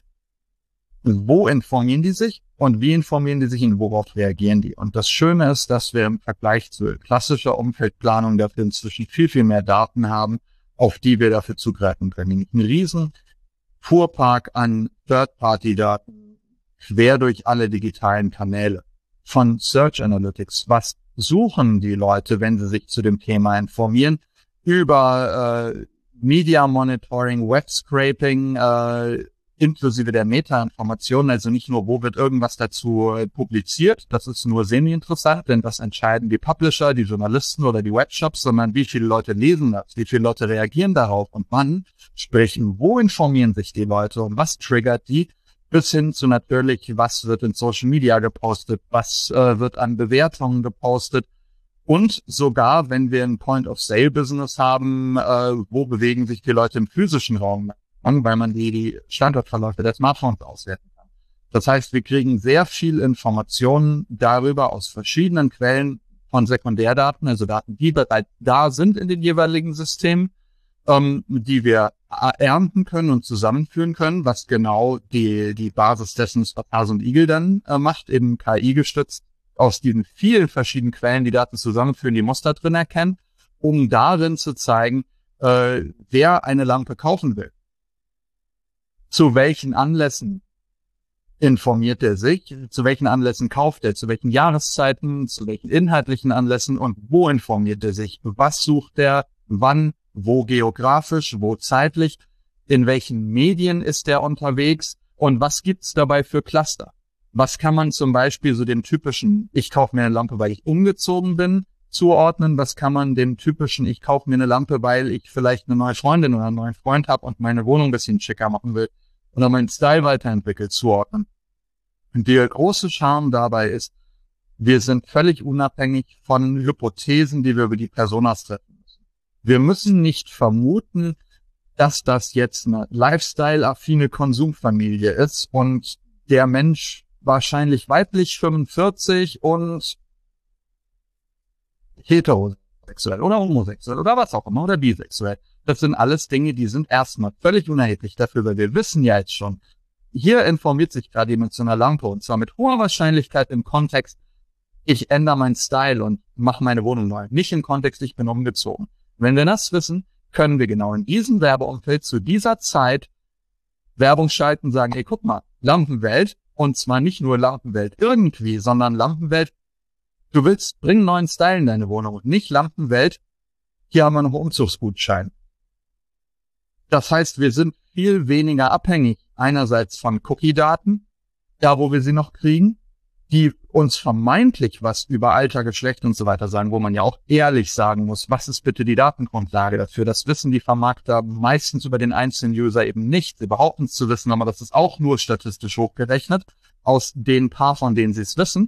wo informieren die sich und wie informieren die sich und worauf reagieren die. Und das Schöne ist, dass wir im Vergleich zu klassischer Umfeldplanung dafür inzwischen viel, viel mehr Daten haben, auf die wir dafür zugreifen können. Ein riesen Fuhrpark an Third-Party-Daten quer durch alle digitalen Kanäle. Von Search Analytics, was suchen die Leute, wenn sie sich zu dem Thema informieren, über Media Monitoring, Web Scraping, inklusive der Meta-Informationen, also nicht nur, wo wird irgendwas dazu publiziert, das ist nur semi-interessant, denn das entscheiden die Publisher, die Journalisten oder die Webshops, sondern wie viele Leute lesen das, wie viele Leute reagieren darauf und wann, sprich, wo informieren sich die Leute und was triggert die, bis hin zu natürlich, was wird in Social Media gepostet, was wird an Bewertungen gepostet und sogar, wenn wir ein Point-of-Sale-Business haben, wo bewegen sich die Leute im physischen Raum, weil man die Standortverläufe der Smartphones auswerten kann. Das heißt, wir kriegen sehr viel Informationen darüber aus verschiedenen Quellen von Sekundärdaten, also Daten, die bereits da sind in den jeweiligen Systemen, die wir ernten können und zusammenführen können, was genau die Basis dessen ist, was Hase und Igel dann macht, eben KI gestützt, aus diesen vielen verschiedenen Quellen die Daten zusammenführen, die Muster drin erkennen, um darin zu zeigen, wer eine Lampe kaufen will. Zu welchen Anlässen informiert er sich, zu welchen Anlässen kauft er, zu welchen Jahreszeiten, zu welchen inhaltlichen Anlässen und wo informiert er sich, was sucht er, wann, wo geografisch, wo zeitlich, in welchen Medien ist er unterwegs und was gibt's dabei für Cluster. Was kann man zum Beispiel so dem typischen, ich kaufe mir eine Lampe, weil ich umgezogen bin, zuordnen? Was kann man dem typischen, ich kaufe mir eine Lampe, weil ich vielleicht eine neue Freundin oder einen neuen Freund habe und meine Wohnung ein bisschen schicker machen will oder meinen Style weiterentwickelt, zuordnen? Und der große Charme dabei ist, wir sind völlig unabhängig von Hypothesen, die wir über die Personas treffen müssen. Wir müssen nicht vermuten, dass das jetzt eine Lifestyle-affine Konsumfamilie ist und der Mensch wahrscheinlich weiblich, 45 und heterosexuell oder homosexuell oder was auch immer oder bisexuell. Das sind alles Dinge, die sind erstmal völlig unerheblich dafür, weil wir wissen ja jetzt schon, hier informiert sich gerade jemand zu einer Lampe und zwar mit hoher Wahrscheinlichkeit im Kontext, ich ändere meinen Style und mache meine Wohnung neu. Nicht im Kontext, ich bin umgezogen. Wenn wir das wissen, können wir genau in diesem Werbeumfeld zu dieser Zeit Werbung schalten und sagen, hey, guck mal, Lampenwelt, und zwar nicht nur Lampenwelt irgendwie, sondern Lampenwelt, du willst, bring einen neuen Style in deine Wohnung und nicht Lampenwelt, hier haben wir noch einen Umzugsgutschein. Das heißt, wir sind viel weniger abhängig einerseits von Cookie-Daten, da wo wir sie noch kriegen, die uns vermeintlich was über Alter, Geschlecht und so weiter sagen, wo man ja auch ehrlich sagen muss, was ist bitte die Datengrundlage dafür? Das wissen die Vermarkter meistens über den einzelnen User eben nicht. Sie behaupten es zu wissen, aber das ist auch nur statistisch hochgerechnet, aus den paar, von denen sie es wissen.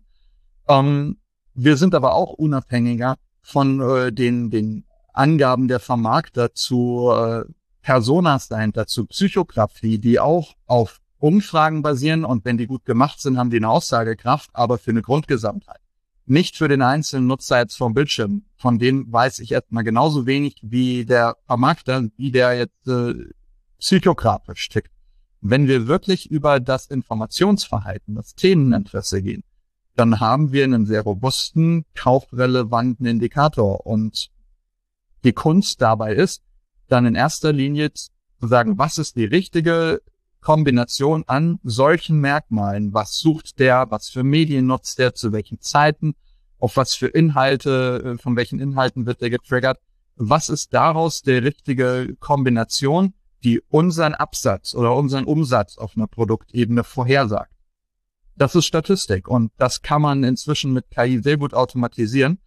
Wir sind aber auch unabhängiger von den Angaben der Vermarkter zu Personas dahinter, zu Psychografie, die auch auf Umfragen basieren und wenn die gut gemacht sind, haben die eine Aussagekraft, aber für eine Grundgesamtheit. Nicht für den einzelnen Nutzer jetzt vom Bildschirm. Von dem weiß ich erstmal genauso wenig wie der Vermarkter, wie der jetzt psychografisch tickt. Wenn wir wirklich über das Informationsverhalten, das Themeninteresse gehen, dann haben wir einen sehr robusten, kaufrelevanten Indikator. Und die Kunst dabei ist, dann in erster Linie zu sagen, was ist die richtige Kombination an solchen Merkmalen. Was sucht der, was für Medien nutzt der, zu welchen Zeiten, auf was für Inhalte, von welchen Inhalten wird der getriggert. Was ist daraus die richtige Kombination, die unseren Absatz oder unseren Umsatz auf einer Produktebene vorhersagt? Das ist Statistik und das kann man inzwischen mit KI sehr gut automatisieren.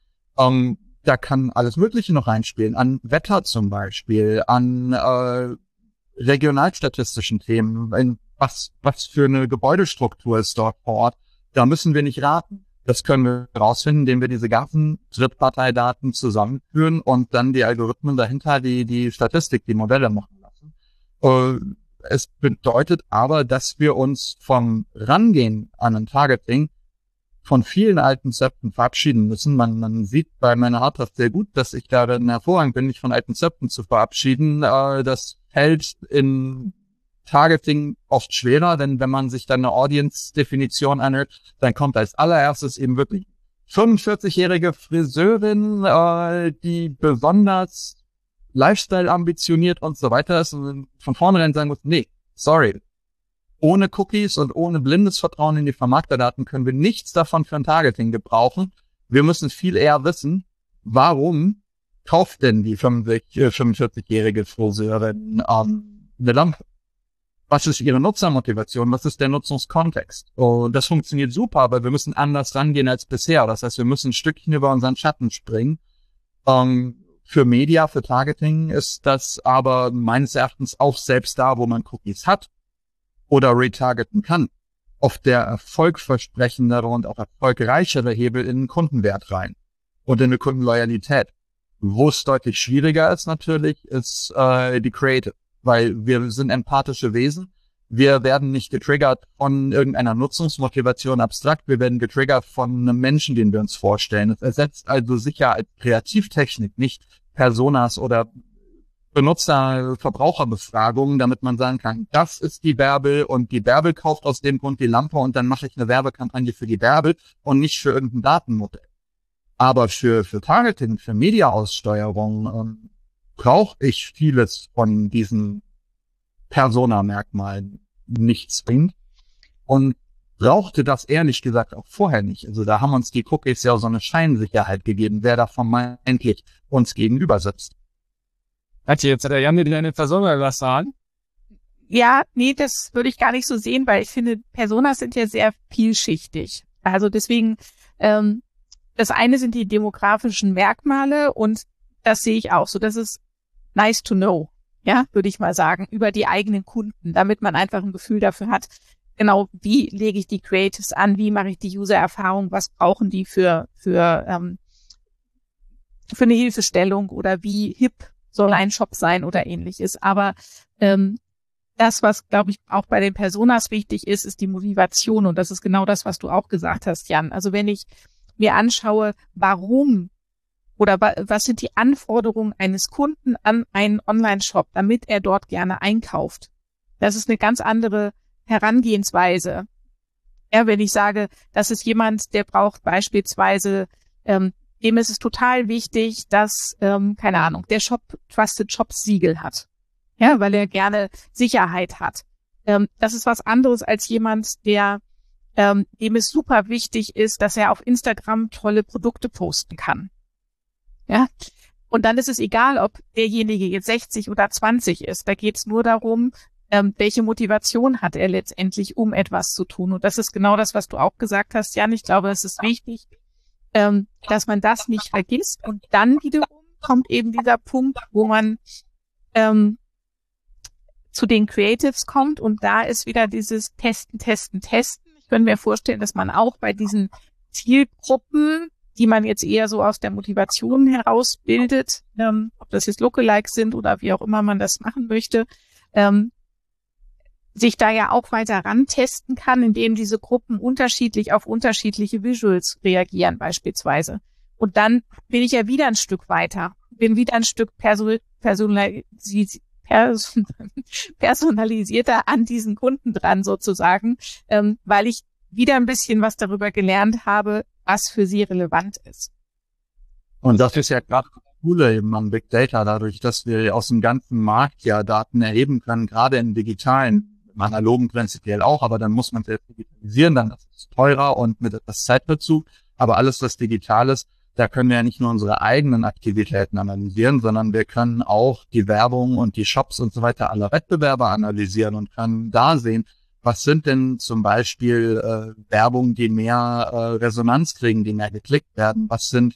Da kann alles Mögliche noch reinspielen, an Wetter zum Beispiel, an regionalstatistischen Themen, was für eine Gebäudestruktur ist dort vor Ort. Da müssen wir nicht raten. Das können wir herausfinden, indem wir diese ganzen Drittparteidaten zusammenführen und dann die Algorithmen dahinter, die Statistik, die Modelle machen lassen. Es bedeutet aber, dass wir uns vom Rangehen an ein Targeting von vielen alten Zöpfen verabschieden müssen. Man sieht bei meiner Hardtask sehr gut, dass ich darin hervorragend bin, mich von alten Zöpfen zu verabschieden. Das fällt in Targeting oft schwerer, denn wenn man sich dann eine Audience-Definition anhört, dann kommt als allererstes eben wirklich 45-jährige Friseurin, die besonders Lifestyle ambitioniert und so weiter ist und von vornherein sagen muss, nee, sorry. Ohne Cookies und ohne blindes Vertrauen in die Vermarkterdaten können wir nichts davon für ein Targeting gebrauchen. Wir müssen viel eher wissen, warum kauft denn die 45-jährige Friseurin eine Lampe? Was ist ihre Nutzermotivation? Was ist der Nutzungskontext? Und das funktioniert super, aber wir müssen anders rangehen als bisher. Das heißt, wir müssen ein Stückchen über unseren Schatten springen. Für Media, für Targeting ist das aber meines Erachtens auch selbst da, wo man Cookies hat oder retargeten kann, oft der erfolgversprechendere und auch erfolgreichere Hebel in den Kundenwert rein und in eine Kundenloyalität. Wo es deutlich schwieriger ist natürlich, ist die Creative, weil wir sind empathische Wesen. Wir werden nicht getriggert von irgendeiner Nutzungsmotivation abstrakt, wir werden getriggert von einem Menschen, den wir uns vorstellen. Es ersetzt also sicher als Kreativtechnik nicht Personas oder Benutzer-Verbraucherbefragungen, damit man sagen kann, das ist die Bärbel und die Bärbel kauft aus dem Grund die Lampe und dann mache ich eine Werbekampagne für die Bärbel und nicht für irgendein Datenmodell. Aber für Targeting, für Media-Aussteuerung brauche ich vieles von diesen Persona-Merkmalen nicht zwingend und brauchte das ehrlich gesagt auch vorher nicht. Also da haben uns die Cookies ja so eine Scheinsicherheit gegeben, wer da vermeintlich uns gegenüber sitzt. Jetzt hat der Jan dir deine Persona was sagen? Ja, nee, das würde ich gar nicht so sehen, weil ich finde, Personas sind ja sehr vielschichtig. Also deswegen, das eine sind die demografischen Merkmale und das sehe ich auch so. Das ist nice to know, ja, würde ich mal sagen, über die eigenen Kunden, damit man einfach ein Gefühl dafür hat, genau, wie lege ich die Creatives an, wie mache ich die User-Erfahrung, was brauchen die für eine Hilfestellung oder wie hip soll ein Shop sein oder ähnliches. Aber das, was, glaube ich, auch bei den Personas wichtig ist, ist die Motivation. Und das ist genau das, was du auch gesagt hast, Jan. Also wenn ich mir anschaue, warum oder was sind die Anforderungen eines Kunden an einen Online-Shop, damit er dort gerne einkauft. Das ist eine ganz andere Herangehensweise. Ja, wenn ich sage, das ist jemand, der braucht beispielsweise, dem ist es total wichtig, dass, keine Ahnung, der Shop Trusted Shops Siegel hat. Ja, weil er gerne Sicherheit hat. Das ist was anderes als jemand, dem es super wichtig ist, dass er auf Instagram tolle Produkte posten kann. Ja, und dann ist es egal, ob derjenige jetzt 60 oder 20 ist. Da geht es nur darum, welche Motivation hat er letztendlich, um etwas zu tun. Und das ist genau das, was du auch gesagt hast, Jan. Ich glaube, es ist wichtig, dass man das nicht vergisst. Und dann wiederum kommt eben dieser Punkt, wo man zu den Creatives kommt. Und da ist wieder dieses Testen. Ich könnte mir vorstellen, dass man auch bei diesen Zielgruppen, die man jetzt eher so aus der Motivation heraus bildet, ob das jetzt Lookalikes sind oder wie auch immer man das machen möchte, sich da ja auch weiter rantesten kann, indem diese Gruppen unterschiedlich auf unterschiedliche Visuals reagieren beispielsweise. Und dann bin ich ja wieder ein Stück weiter, bin wieder ein Stück personalisierter an diesen Kunden dran sozusagen, weil ich wieder ein bisschen was darüber gelernt habe, was für sie relevant ist. Und das ist ja gerade das Coole eben an Big Data, dadurch, dass wir aus dem ganzen Markt ja Daten erheben können, gerade im digitalen, im analogen prinzipiell auch, aber dann muss man es digitalisieren, dann ist es teurer und mit etwas Zeitverzug. Aber alles, was digital ist, da können wir ja nicht nur unsere eigenen Aktivitäten analysieren, sondern wir können auch die Werbung und die Shops und so weiter aller Wettbewerber analysieren und können da sehen, was sind denn zum Beispiel Werbung, die mehr Resonanz kriegen, die mehr geklickt werden? Was sind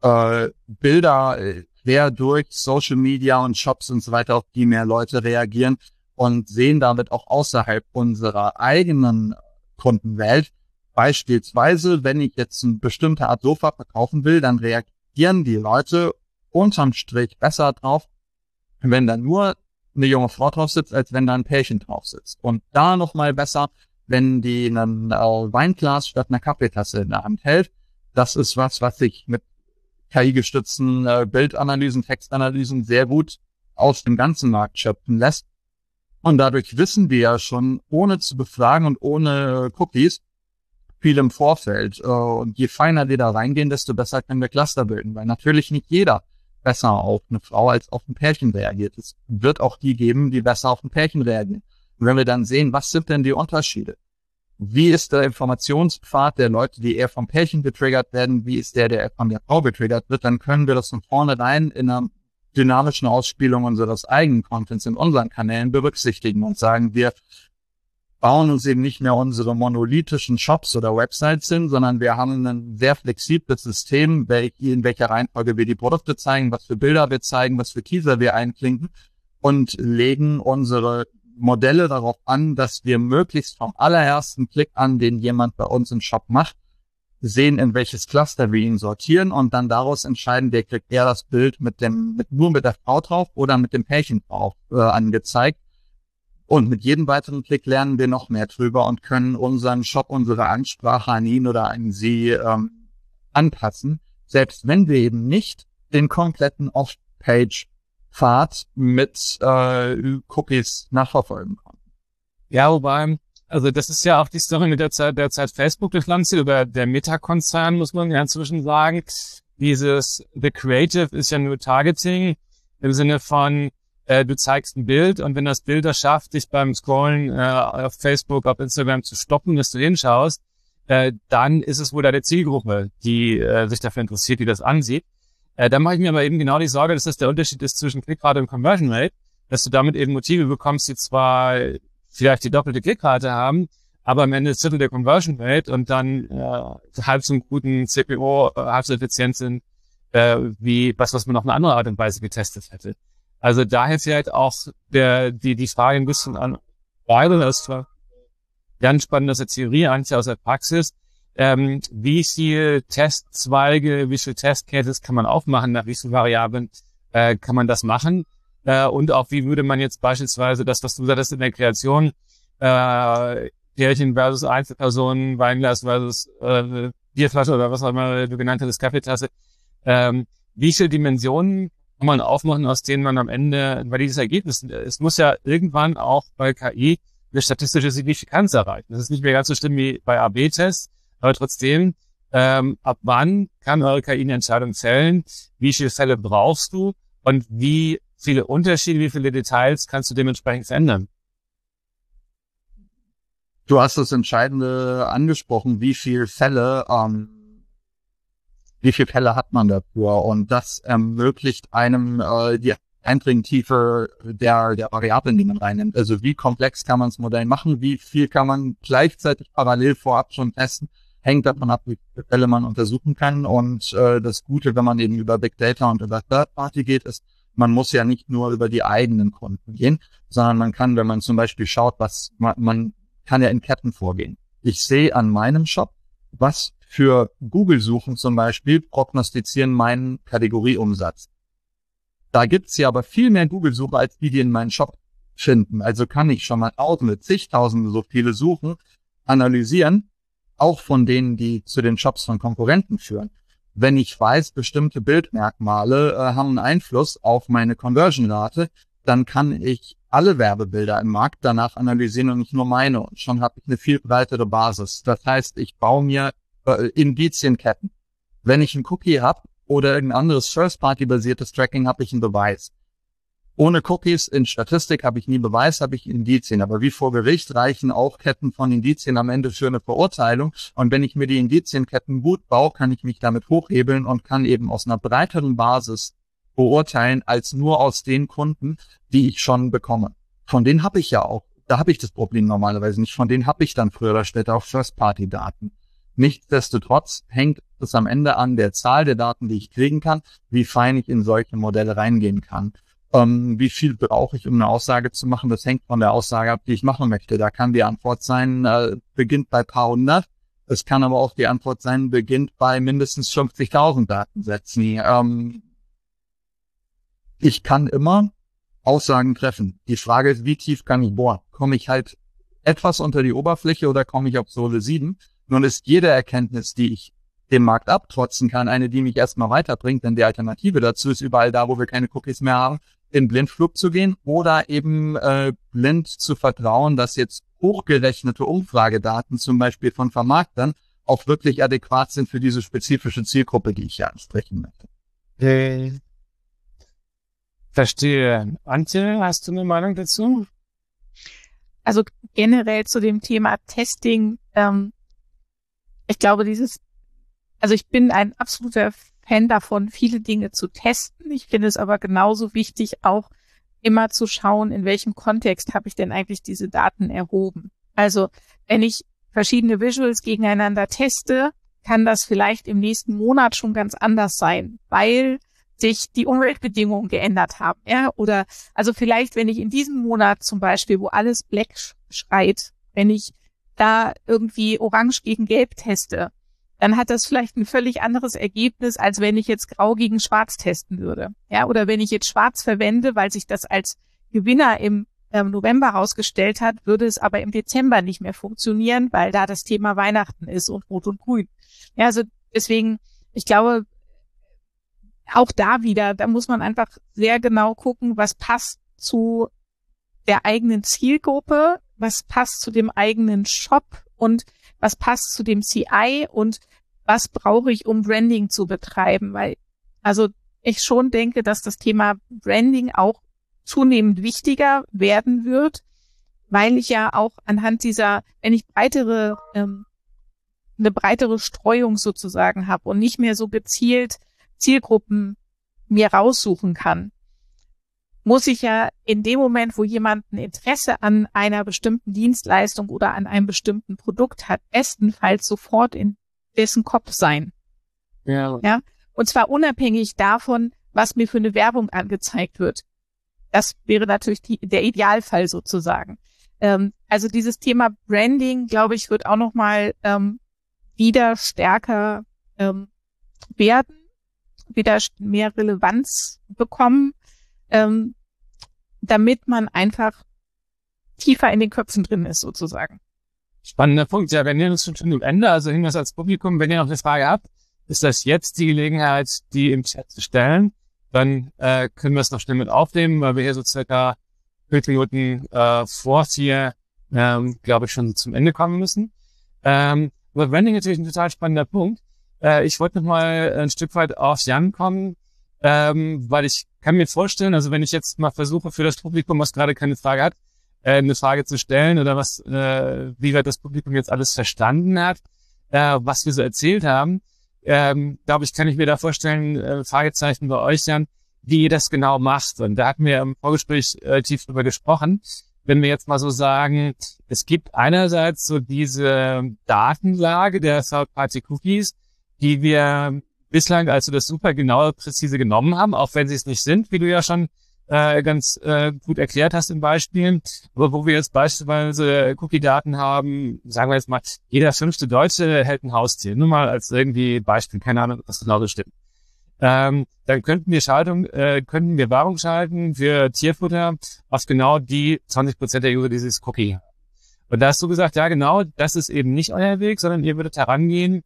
Bilder quer durch Social Media und Shops und so weiter, auf die mehr Leute reagieren und sehen damit auch außerhalb unserer eigenen Kundenwelt. Beispielsweise, wenn ich jetzt eine bestimmte Art Sofa verkaufen will, dann reagieren die Leute unterm Strich besser drauf, wenn da nur eine junge Frau drauf sitzt, als wenn da ein Pärchen drauf sitzt. Und da nochmal besser, wenn die ein Weinglas statt einer Kaffeetasse in der Hand hält. Das ist was sich mit KI-gestützten Bildanalysen, Textanalysen sehr gut aus dem ganzen Markt schöpfen lässt. Und dadurch wissen wir ja schon, ohne zu befragen und ohne Cookies, viel im Vorfeld. Und je feiner wir da reingehen, desto besser können wir Cluster bilden, weil natürlich nicht jeder besser auf eine Frau als auf ein Pärchen reagiert. Es wird auch die geben, die besser auf ein Pärchen reagieren. Und wenn wir dann sehen, was sind denn die Unterschiede? Wie ist der Informationspfad der Leute, die eher vom Pärchen getriggert werden? Wie ist der von der Frau getriggert wird? Dann können wir das von vornherein in einer dynamischen Ausspielung unseres eigenen Contents in unseren Kanälen berücksichtigen und sagen, wir bauen uns eben nicht mehr unsere monolithischen Shops oder Websites hin, sondern wir haben ein sehr flexibles System, in welcher Reihenfolge wir die Produkte zeigen, was für Bilder wir zeigen, was für Teaser wir einklinken und legen unsere Modelle darauf an, dass wir möglichst vom allerersten Klick an, den jemand bei uns im Shop macht, sehen, in welches Cluster wir ihn sortieren und dann daraus entscheiden, der kriegt eher das Bild nur mit der Frau drauf oder mit dem Pärchen drauf angezeigt. Und mit jedem weiteren Klick lernen wir noch mehr drüber und können unseren Shop, unsere Ansprache an ihn oder an sie anpassen, selbst wenn wir eben nicht den kompletten Off-Page-Pfad mit Cookies nachverfolgen konnten. Ja, wobei, also das ist ja auch die Story mit der Zeit Facebook durchlandet, über der Meta-Konzern, muss man ja inzwischen sagen. Dieses The Creative ist ja nur Targeting im Sinne von du zeigst ein Bild und wenn das Bild es schafft, dich beim Scrollen auf Facebook, auf Instagram zu stoppen, dass du hinschaust, dann ist es wohl deine Zielgruppe, die sich dafür interessiert, die das ansieht. Da mache ich mir aber eben genau die Sorge, dass das der Unterschied ist zwischen Klickrate und Conversion Rate, dass du damit eben Motive bekommst, die zwar vielleicht die doppelte Klickrate haben, aber am Ende das Drittel der Conversion Rate und dann halb so einen guten CPO, halb so effizient sind, wie was man auf eine andere Art und Weise getestet hätte. Also daher vielleicht auch die Frage ein bisschen an beide, das ist zwar ganz spannend aus der Theorie, eigentlich aus der Praxis. Wie viel Testzweige, wie viel Testcases kann man aufmachen, nach wie vielen Variablen kann man das machen? Und auch wie würde man jetzt beispielsweise das, was du sagtest in der Kreation, Pärchen versus Einzelpersonen, Weinglas versus Bierflasche oder was auch immer du genannt hattest, Kaffeetasse. Wie viele Dimensionen kann man aufmachen, aus denen man am Ende ein valides Ergebnis, es muss ja irgendwann auch bei KI eine statistische Signifikanz erreichen. Das ist nicht mehr ganz so schlimm wie bei AB-Tests, aber trotzdem, ab wann kann eure KI eine Entscheidung fällen? Wie viele Fälle brauchst du? Und wie viele Unterschiede, wie viele Details kannst du dementsprechend verändern? Du hast das Entscheidende angesprochen, wie viele Fälle hat man dafür? Und das ermöglicht einem die Eindringtiefe der Variablen, die man reinnimmt. Also wie komplex kann man das Modell machen? Wie viel kann man gleichzeitig parallel vorab schon testen? Hängt davon ab, wie viele Fälle man untersuchen kann. Und das Gute, wenn man eben über Big Data und über Third Party geht, ist, man muss ja nicht nur über die eigenen Kunden gehen, sondern man kann, wenn man zum Beispiel schaut, was man kann ja in Ketten vorgehen. Ich sehe an meinem Shop, was für Google-Suchen zum Beispiel prognostizieren meinen Kategorieumsatz. Da gibt's ja aber viel mehr Google-Suche, als die in meinen Shop finden. Also kann ich schon mal mit zigtausende so viele Suchen analysieren, auch von denen, die zu den Shops von Konkurrenten führen. Wenn ich weiß, bestimmte Bildmerkmale haben einen Einfluss auf meine Conversion-Rate, dann kann ich alle Werbebilder im Markt danach analysieren und nicht nur meine. Und schon habe ich eine viel breitere Basis. Das heißt, ich baue mir Indizienketten. Wenn ich einen Cookie habe oder irgendein anderes First-Party-basiertes Tracking, habe ich einen Beweis. Ohne Cookies in Statistik habe ich nie Beweis, habe ich Indizien. Aber wie vor Gericht reichen auch Ketten von Indizien am Ende für eine Verurteilung. Und wenn ich mir die Indizienketten gut baue, kann ich mich damit hochhebeln und kann eben aus einer breiteren Basis beurteilen, als nur aus den Kunden, die ich schon bekomme. Von denen habe ich ja auch, da habe ich das Problem normalerweise nicht. Von denen habe ich dann früher oder später auch First-Party-Daten. Nichtsdestotrotz hängt es am Ende an der Zahl der Daten, die ich kriegen kann, wie fein ich in solche Modelle reingehen kann. Wie viel brauche ich, um eine Aussage zu machen? Das hängt von der Aussage ab, die ich machen möchte. Da kann die Antwort sein, beginnt bei paar hundert. Es kann aber auch die Antwort sein, beginnt bei mindestens 50.000 Datensätzen. Ich kann immer Aussagen treffen. Die Frage ist, wie tief kann ich bohren? Komme ich halt etwas unter die Oberfläche oder komme ich auf Sohle 7? Nun ist jede Erkenntnis, die ich dem Markt abtrotzen kann, eine, die mich erstmal weiterbringt, denn die Alternative dazu ist überall da, wo wir keine Cookies mehr haben, in Blindflug zu gehen oder eben blind zu vertrauen, dass jetzt hochgerechnete Umfragedaten zum Beispiel von Vermarktern auch wirklich adäquat sind für diese spezifische Zielgruppe, die ich hier ansprechen möchte. Verstehe. Antje, hast du eine Meinung dazu? Also generell zu dem Thema Testing, ich glaube, ich bin ein absoluter Fan davon, viele Dinge zu testen. Ich finde es aber genauso wichtig, auch immer zu schauen, in welchem Kontext habe ich denn eigentlich diese Daten erhoben. Also wenn ich verschiedene Visuals gegeneinander teste, kann das vielleicht im nächsten Monat schon ganz anders sein, weil sich die Umweltbedingungen geändert haben. Ja? Oder also vielleicht, wenn ich in diesem Monat zum Beispiel, wo alles Black schreit, wenn ich da irgendwie Orange gegen Gelb teste, dann hat das vielleicht ein völlig anderes Ergebnis, als wenn ich jetzt Grau gegen Schwarz testen würde. Ja, oder wenn ich jetzt Schwarz verwende, weil sich das als Gewinner im November herausgestellt hat, würde es aber im Dezember nicht mehr funktionieren, weil da das Thema Weihnachten ist und Rot und Grün. Ja, also deswegen, ich glaube, auch da wieder, da muss man einfach sehr genau gucken, was passt zu der eigenen Zielgruppe, was passt zu dem eigenen Shop und was passt zu dem CI und was brauche ich, um Branding zu betreiben, weil also ich schon denke, dass das Thema Branding auch zunehmend wichtiger werden wird, weil ich ja auch anhand dieser, wenn ich eine breitere Streuung sozusagen habe und nicht mehr so gezielt Zielgruppen mir raussuchen kann, muss ich ja in dem Moment, wo jemand ein Interesse an einer bestimmten Dienstleistung oder an einem bestimmten Produkt hat, bestenfalls sofort in dessen Kopf sein. Ja. Ja. Und zwar unabhängig davon, was mir für eine Werbung angezeigt wird. Das wäre natürlich der Idealfall sozusagen. Also dieses Thema Branding, glaube ich, wird auch noch mal wieder stärker werden, wieder mehr Relevanz bekommen. damit man einfach tiefer in den Köpfen drin ist, sozusagen. Spannender Punkt. Ja, wir nähern uns schon am Ende. Also Hinweis als Publikum, wenn ihr noch eine Frage habt, ist das jetzt die Gelegenheit, die im Chat zu stellen. Dann können wir es noch schnell mit aufnehmen, weil wir hier so circa 5 Minuten vor 4, glaube ich, schon zum Ende kommen müssen. Aber Branding natürlich ein total spannender Punkt. Ich wollte noch mal ein Stück weit auf Jan kommen, weil ich kann mir vorstellen, also wenn ich jetzt mal versuche für das Publikum, was gerade keine Frage hat, eine Frage zu stellen oder was, wie weit das Publikum jetzt alles verstanden hat, was wir so erzählt haben, glaube ich, kann ich mir da vorstellen, Fragezeichen bei euch, Jan, wie ihr das genau macht. Und da hatten wir im Vorgespräch tief drüber gesprochen. Wenn wir jetzt mal so sagen, es gibt einerseits so diese Datenlage der Third-Party-Cookies, die wir bislang also das super genaue, präzise genommen haben, auch wenn sie es nicht sind, wie du ja schon ganz gut erklärt hast im Beispiel, aber wo wir jetzt beispielsweise Cookie-Daten haben, sagen wir jetzt mal, jeder 5. Deutsche hält ein Haustier, nur mal als irgendwie Beispiel, keine Ahnung, was genau so stimmt. Dann könnten wir Werbung schalten für Tierfutter auf genau die 20% der User dieses Cookie. Und da hast du gesagt, ja genau, das ist eben nicht euer Weg, sondern ihr würdet herangehen,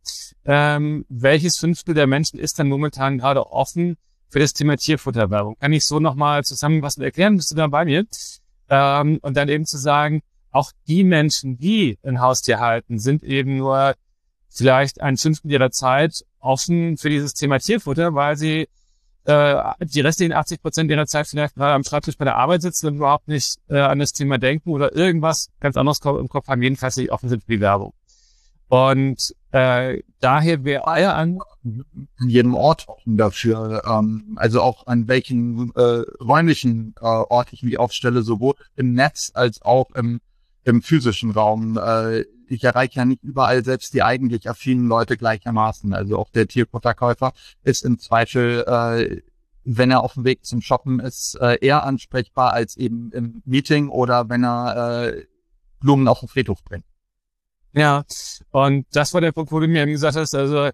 welches 1/5 der Menschen ist dann momentan gerade offen für das Thema Tierfutterwerbung. Kann ich so nochmal zusammenfassend erklären? Bist du da bei mir? Und dann eben zu sagen, auch die Menschen, die ein Haustier halten, sind eben nur vielleicht 1/5 ihrer Zeit offen für dieses Thema Tierfutter, weil sie die restlichen 80% ihrer Zeit vielleicht gerade am Schreibtisch bei der Arbeit sitzen und überhaupt nicht an das Thema denken oder irgendwas ganz anderes im Kopf haben, jedenfalls nicht offen sind für die Werbung. Und daher wäre euer an jedem Ort offen dafür, also auch an welchen räumlichen Ort ich mich aufstelle, sowohl im Netz als auch im physischen Raum. Ich erreiche ja nicht überall selbst die eigentlich affinen Leute gleichermaßen. Also auch der Tierfutterkäufer ist im Zweifel, wenn er auf dem Weg zum Shoppen ist, eher ansprechbar als eben im Meeting oder wenn er Blumen auf den Friedhof bringt. Ja, und das war der Punkt, wo du mir eben gesagt hast, also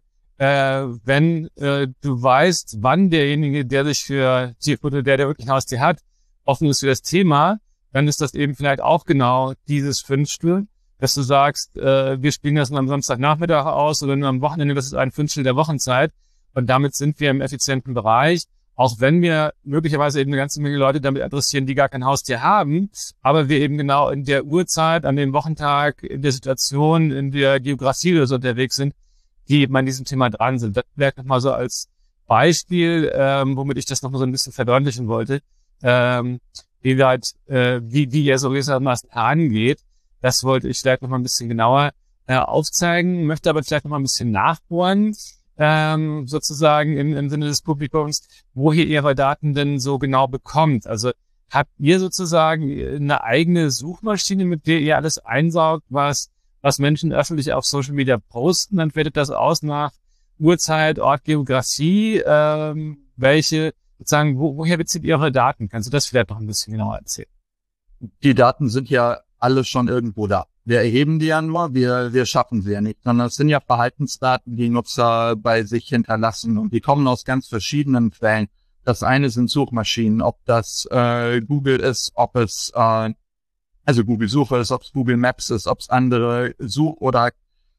wenn du weißt, wann derjenige, der sich für Tierfutter, der wirklich ein Haustier hat, offen ist für das Thema, dann ist das eben vielleicht auch genau dieses 1/5, dass du sagst, wir spielen das nur am Samstagnachmittag aus oder nur am Wochenende, das ist 1/5 der Wochenzeit und damit sind wir im effizienten Bereich, auch wenn wir möglicherweise eben eine ganze Menge Leute damit adressieren, die gar kein Haustier haben, aber wir eben genau in der Uhrzeit, an dem Wochentag, in der Situation, in der Geografie oder so unterwegs sind, die eben an diesem Thema dran sind. Das wäre nochmal so als Beispiel, womit ich das nochmal so ein bisschen verdeutlichen wollte, wie ihr so gewissermaßen angeht. Das wollte ich vielleicht noch mal ein bisschen genauer aufzeigen, möchte aber vielleicht noch mal ein bisschen nachbohren, sozusagen im Sinne des Publikums, wo ihr ihre Daten denn so genau bekommt. Also habt ihr sozusagen eine eigene Suchmaschine, mit der ihr alles einsaugt, was Menschen öffentlich auf Social Media posten, dann wertet das aus nach Uhrzeit, Ort, Geografie, welche sozusagen, woher bezieht ihr eure Daten? Kannst du das vielleicht noch ein bisschen genauer erzählen? Die Daten sind ja alle schon irgendwo da. Wir erheben die ja nur, wir schaffen sie ja nicht, sondern es sind ja Verhaltensdaten, die Nutzer bei sich hinterlassen und die kommen aus ganz verschiedenen Quellen. Das eine sind Suchmaschinen, ob das Google ist, ob es also Google-Suche ist, ob es Google Maps ist, ob es andere Such- oder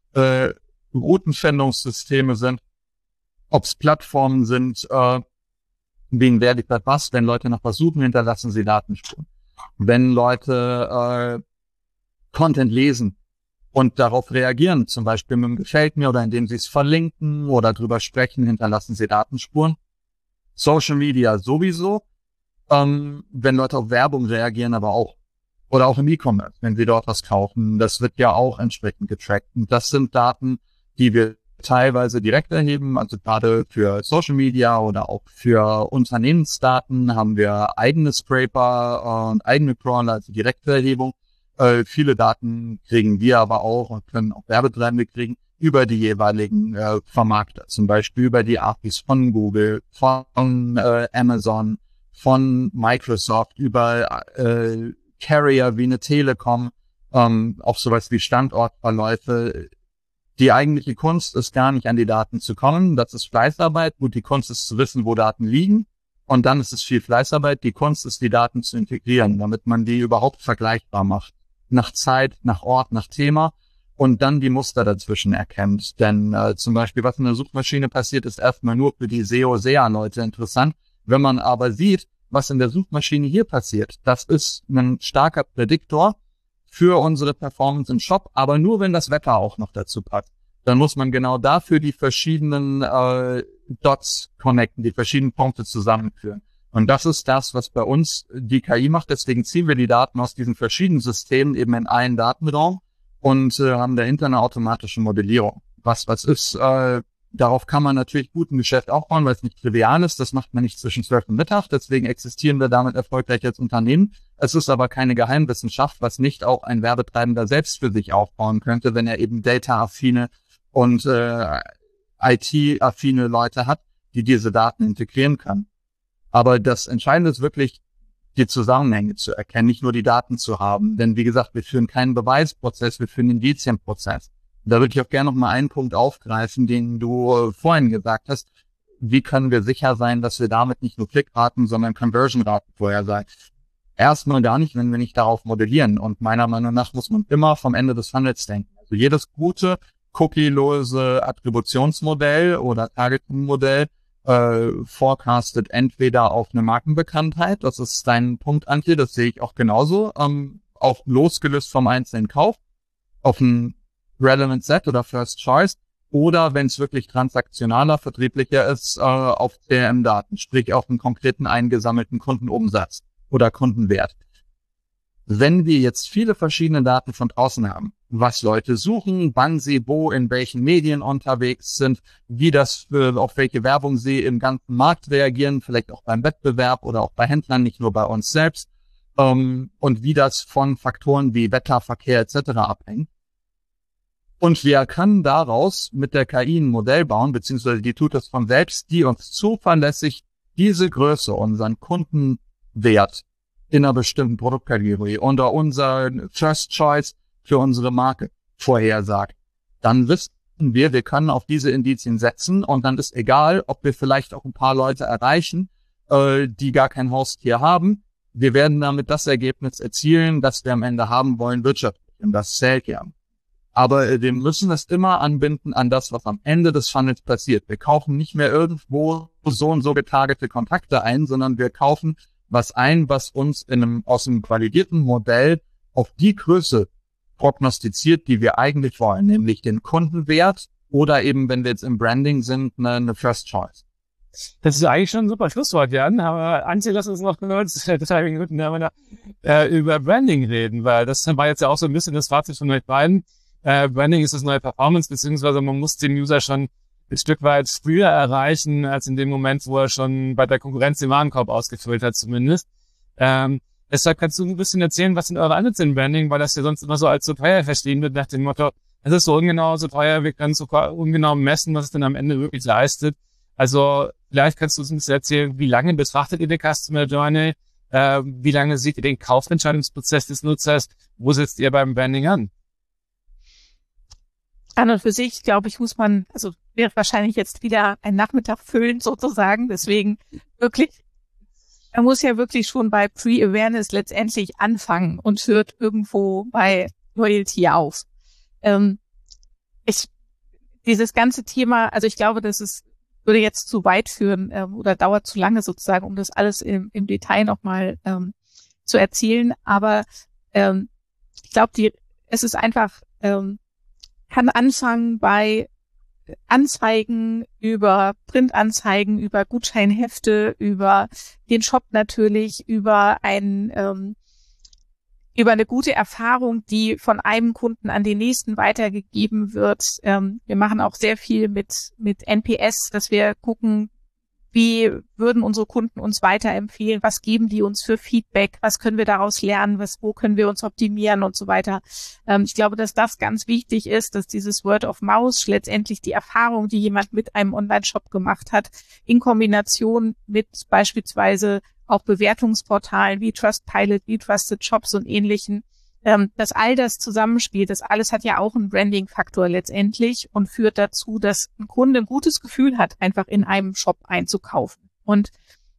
Routenfindungssysteme sind, ob es Plattformen sind, wegen wer liefert was. Wenn Leute nach was suchen, hinterlassen sie Datenspuren. Wenn Leute Content lesen und darauf reagieren, zum Beispiel mit dem Gefällt mir oder indem sie es verlinken oder drüber sprechen, hinterlassen sie Datenspuren. Social Media sowieso, wenn Leute auf Werbung reagieren, aber auch. Oder auch im E-Commerce, wenn sie dort was kaufen. Das wird ja auch entsprechend getrackt. Und das sind Daten, die wir teilweise direkt erheben. Also gerade für Social Media oder auch für Unternehmensdaten haben wir eigene Scraper und eigene Crawler, also direkte Erhebung. Viele Daten kriegen wir aber auch und können auch Werbetreibende kriegen über die jeweiligen Vermarkter. Zum Beispiel über die APIs von Google, von Amazon, von Microsoft, über Carrier wie eine Telekom, auch sowas wie Standortverläufe. Die eigentliche Kunst ist gar nicht an die Daten zu kommen. Das ist Fleißarbeit. Gut, die Kunst ist zu wissen, wo Daten liegen Und dann ist es viel Fleißarbeit. Die Kunst ist, die Daten zu integrieren, damit man die überhaupt vergleichbar macht. Nach Zeit, nach Ort, nach Thema und dann die Muster dazwischen erkennt. Denn zum Beispiel, was in der Suchmaschine passiert, ist erstmal nur für die SEO-SEA-Leute interessant. Wenn man aber sieht, was in der Suchmaschine hier passiert, das ist ein starker Prädiktor für unsere Performance im Shop, aber nur, wenn das Wetter auch noch dazu passt. Dann muss man genau dafür die verschiedenen Dots connecten, die verschiedenen Punkte zusammenführen. Und das ist das, was bei uns die KI macht. Deswegen ziehen wir die Daten aus diesen verschiedenen Systemen eben in einen Datenraum und haben dahinter eine automatische Modellierung. Was ist, darauf kann man natürlich gut ein Geschäft aufbauen, weil es nicht trivial ist. Das macht man nicht zwischen 12 und Mittag. Deswegen existieren wir damit erfolgreich als Unternehmen. Es ist aber keine Geheimwissenschaft, was nicht auch ein Werbetreibender selbst für sich aufbauen könnte, wenn er eben data-affine und IT-affine Leute hat, die diese Daten integrieren können. Aber das Entscheidende ist wirklich, die Zusammenhänge zu erkennen, nicht nur die Daten zu haben. Denn wie gesagt, wir führen keinen Beweisprozess, wir führen einen Indizienprozess. Da würde ich auch gerne noch mal einen Punkt aufgreifen, den du vorhin gesagt hast. Wie können wir sicher sein, dass wir damit nicht nur Klickraten, sondern Conversion-Raten vorhersagen? Erstmal gar nicht, wenn wir nicht darauf modellieren. Und meiner Meinung nach muss man immer vom Ende des Funnels denken. Also jedes gute cookie-lose Attributionsmodell oder Targeting-Modell forecastet entweder auf eine Markenbekanntheit, das ist dein Punkt, Antje, das sehe ich auch genauso, auch losgelöst vom einzelnen Kauf, auf ein Relevant Set oder First Choice, oder wenn es wirklich transaktionaler, vertrieblicher ist, auf CRM-Daten, sprich auf einen konkreten eingesammelten Kundenumsatz oder Kundenwert. Wenn wir jetzt viele verschiedene Daten von draußen haben, was Leute suchen, wann sie wo in welchen Medien unterwegs sind, wie das auf welche Werbung sie im ganzen Markt reagieren, vielleicht auch beim Wettbewerb oder auch bei Händlern, nicht nur bei uns selbst, und wie das von Faktoren wie Wetter, Verkehr etc. abhängt. Und wir können daraus mit der KI ein Modell bauen, beziehungsweise die tut das von selbst, die uns zuverlässig diese Größe, unseren Kundenwert in einer bestimmten Produktkategorie oder unser First Choice für unsere Marke vorhersagt. Dann wissen wir können auf diese Indizien setzen und dann ist egal, ob wir vielleicht auch ein paar Leute erreichen, die gar kein Haustier haben. Wir werden damit das Ergebnis erzielen, das wir am Ende haben wollen, wirtschaftlich. Und das zählt ja. Aber wir müssen es immer anbinden an das, was am Ende des Funnels passiert. Wir kaufen nicht mehr irgendwo so und so getargete Kontakte ein, sondern wir kaufen was ein, was uns aus einem validierten Modell auf die Größe prognostiziert, die wir eigentlich wollen, nämlich den Kundenwert oder eben, wenn wir jetzt im Branding sind, eine First Choice. Das ist eigentlich schon ein super Schlusswort, Jan, aber Antje, lass uns noch kurz über Branding reden, weil das war jetzt ja auch so ein bisschen das Fazit von euch beiden. Branding ist das neue Performance, beziehungsweise man muss den User schon ein Stück weit früher erreichen, als in dem Moment, wo er schon bei der Konkurrenz den Warenkorb ausgefüllt hat zumindest. Deshalb kannst du ein bisschen erzählen, was sind eure Ansätze im Branding, weil das ja sonst immer so als so teuer verstehen wird, nach dem Motto, es ist so ungenau, so teuer, wir können so ungenau messen, was es denn am Ende wirklich leistet. Also vielleicht kannst du uns ein bisschen erzählen, wie lange betrachtet ihr die Customer Journey, wie lange seht ihr den Kaufentscheidungsprozess des Nutzers, wo setzt ihr beim Branding an? An und für sich, glaube ich, wäre wahrscheinlich jetzt wieder ein Nachmittag füllen sozusagen. Deswegen wirklich, man muss ja wirklich schon bei Pre-Awareness letztendlich anfangen und hört irgendwo bei Loyalty auf. Dieses ganze Thema, also ich glaube, würde jetzt zu weit führen oder dauert zu lange sozusagen, um das alles im Detail nochmal zu erzählen. Aber ich glaube, es ist einfach kann anfangen bei Anzeigen, über Printanzeigen, über Gutscheinhefte, über den Shop natürlich, über eine gute Erfahrung, die von einem Kunden an den nächsten weitergegeben wird. Wir machen auch sehr viel mit NPS, dass wir gucken, wie würden unsere Kunden uns weiterempfehlen, was geben die uns für Feedback, was können wir daraus lernen, wo können wir uns optimieren und so weiter. Ich glaube, dass das ganz wichtig ist, dass dieses Word of Mouth letztendlich die Erfahrung, die jemand mit einem Online-Shop gemacht hat, in Kombination mit beispielsweise auch Bewertungsportalen wie Trustpilot, wie Trusted Shops und ähnlichen, dass all das zusammenspielt, das alles hat ja auch einen Branding-Faktor letztendlich und führt dazu, dass ein Kunde ein gutes Gefühl hat, einfach in einem Shop einzukaufen. Und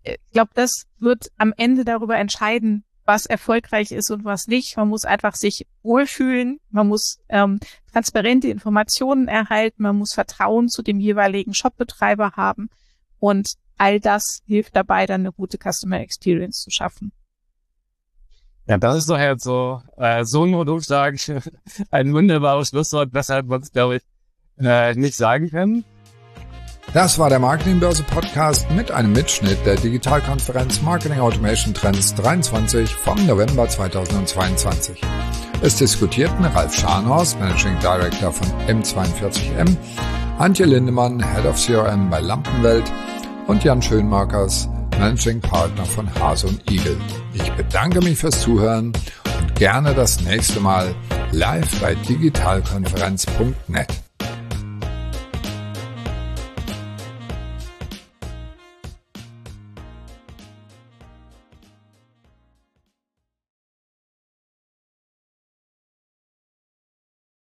ich glaube, das wird am Ende darüber entscheiden, was erfolgreich ist und was nicht. Man muss einfach sich wohlfühlen, man muss transparente Informationen erhalten, man muss Vertrauen zu dem jeweiligen Shopbetreiber haben und all das hilft dabei, dann eine gute Customer Experience zu schaffen. Ja, das ist doch jetzt so ein Notdurchsage, ein wunderbares Schlusswort, weshalb wir uns, glaube ich, nicht sagen können. Das war der Marketingbörse Podcast mit einem Mitschnitt der Digitalkonferenz Marketing Automation Trends 23 vom November 2022. Es diskutierten Ralf Scharnhorst, Managing Director von M42M, Antje Lindemann, Head of CRM bei Lampenwelt und Jan Schönmarkers, Managing Partner von Hase und Igel. Ich bedanke mich fürs Zuhören und gerne das nächste Mal live bei digitalkonferenz.net.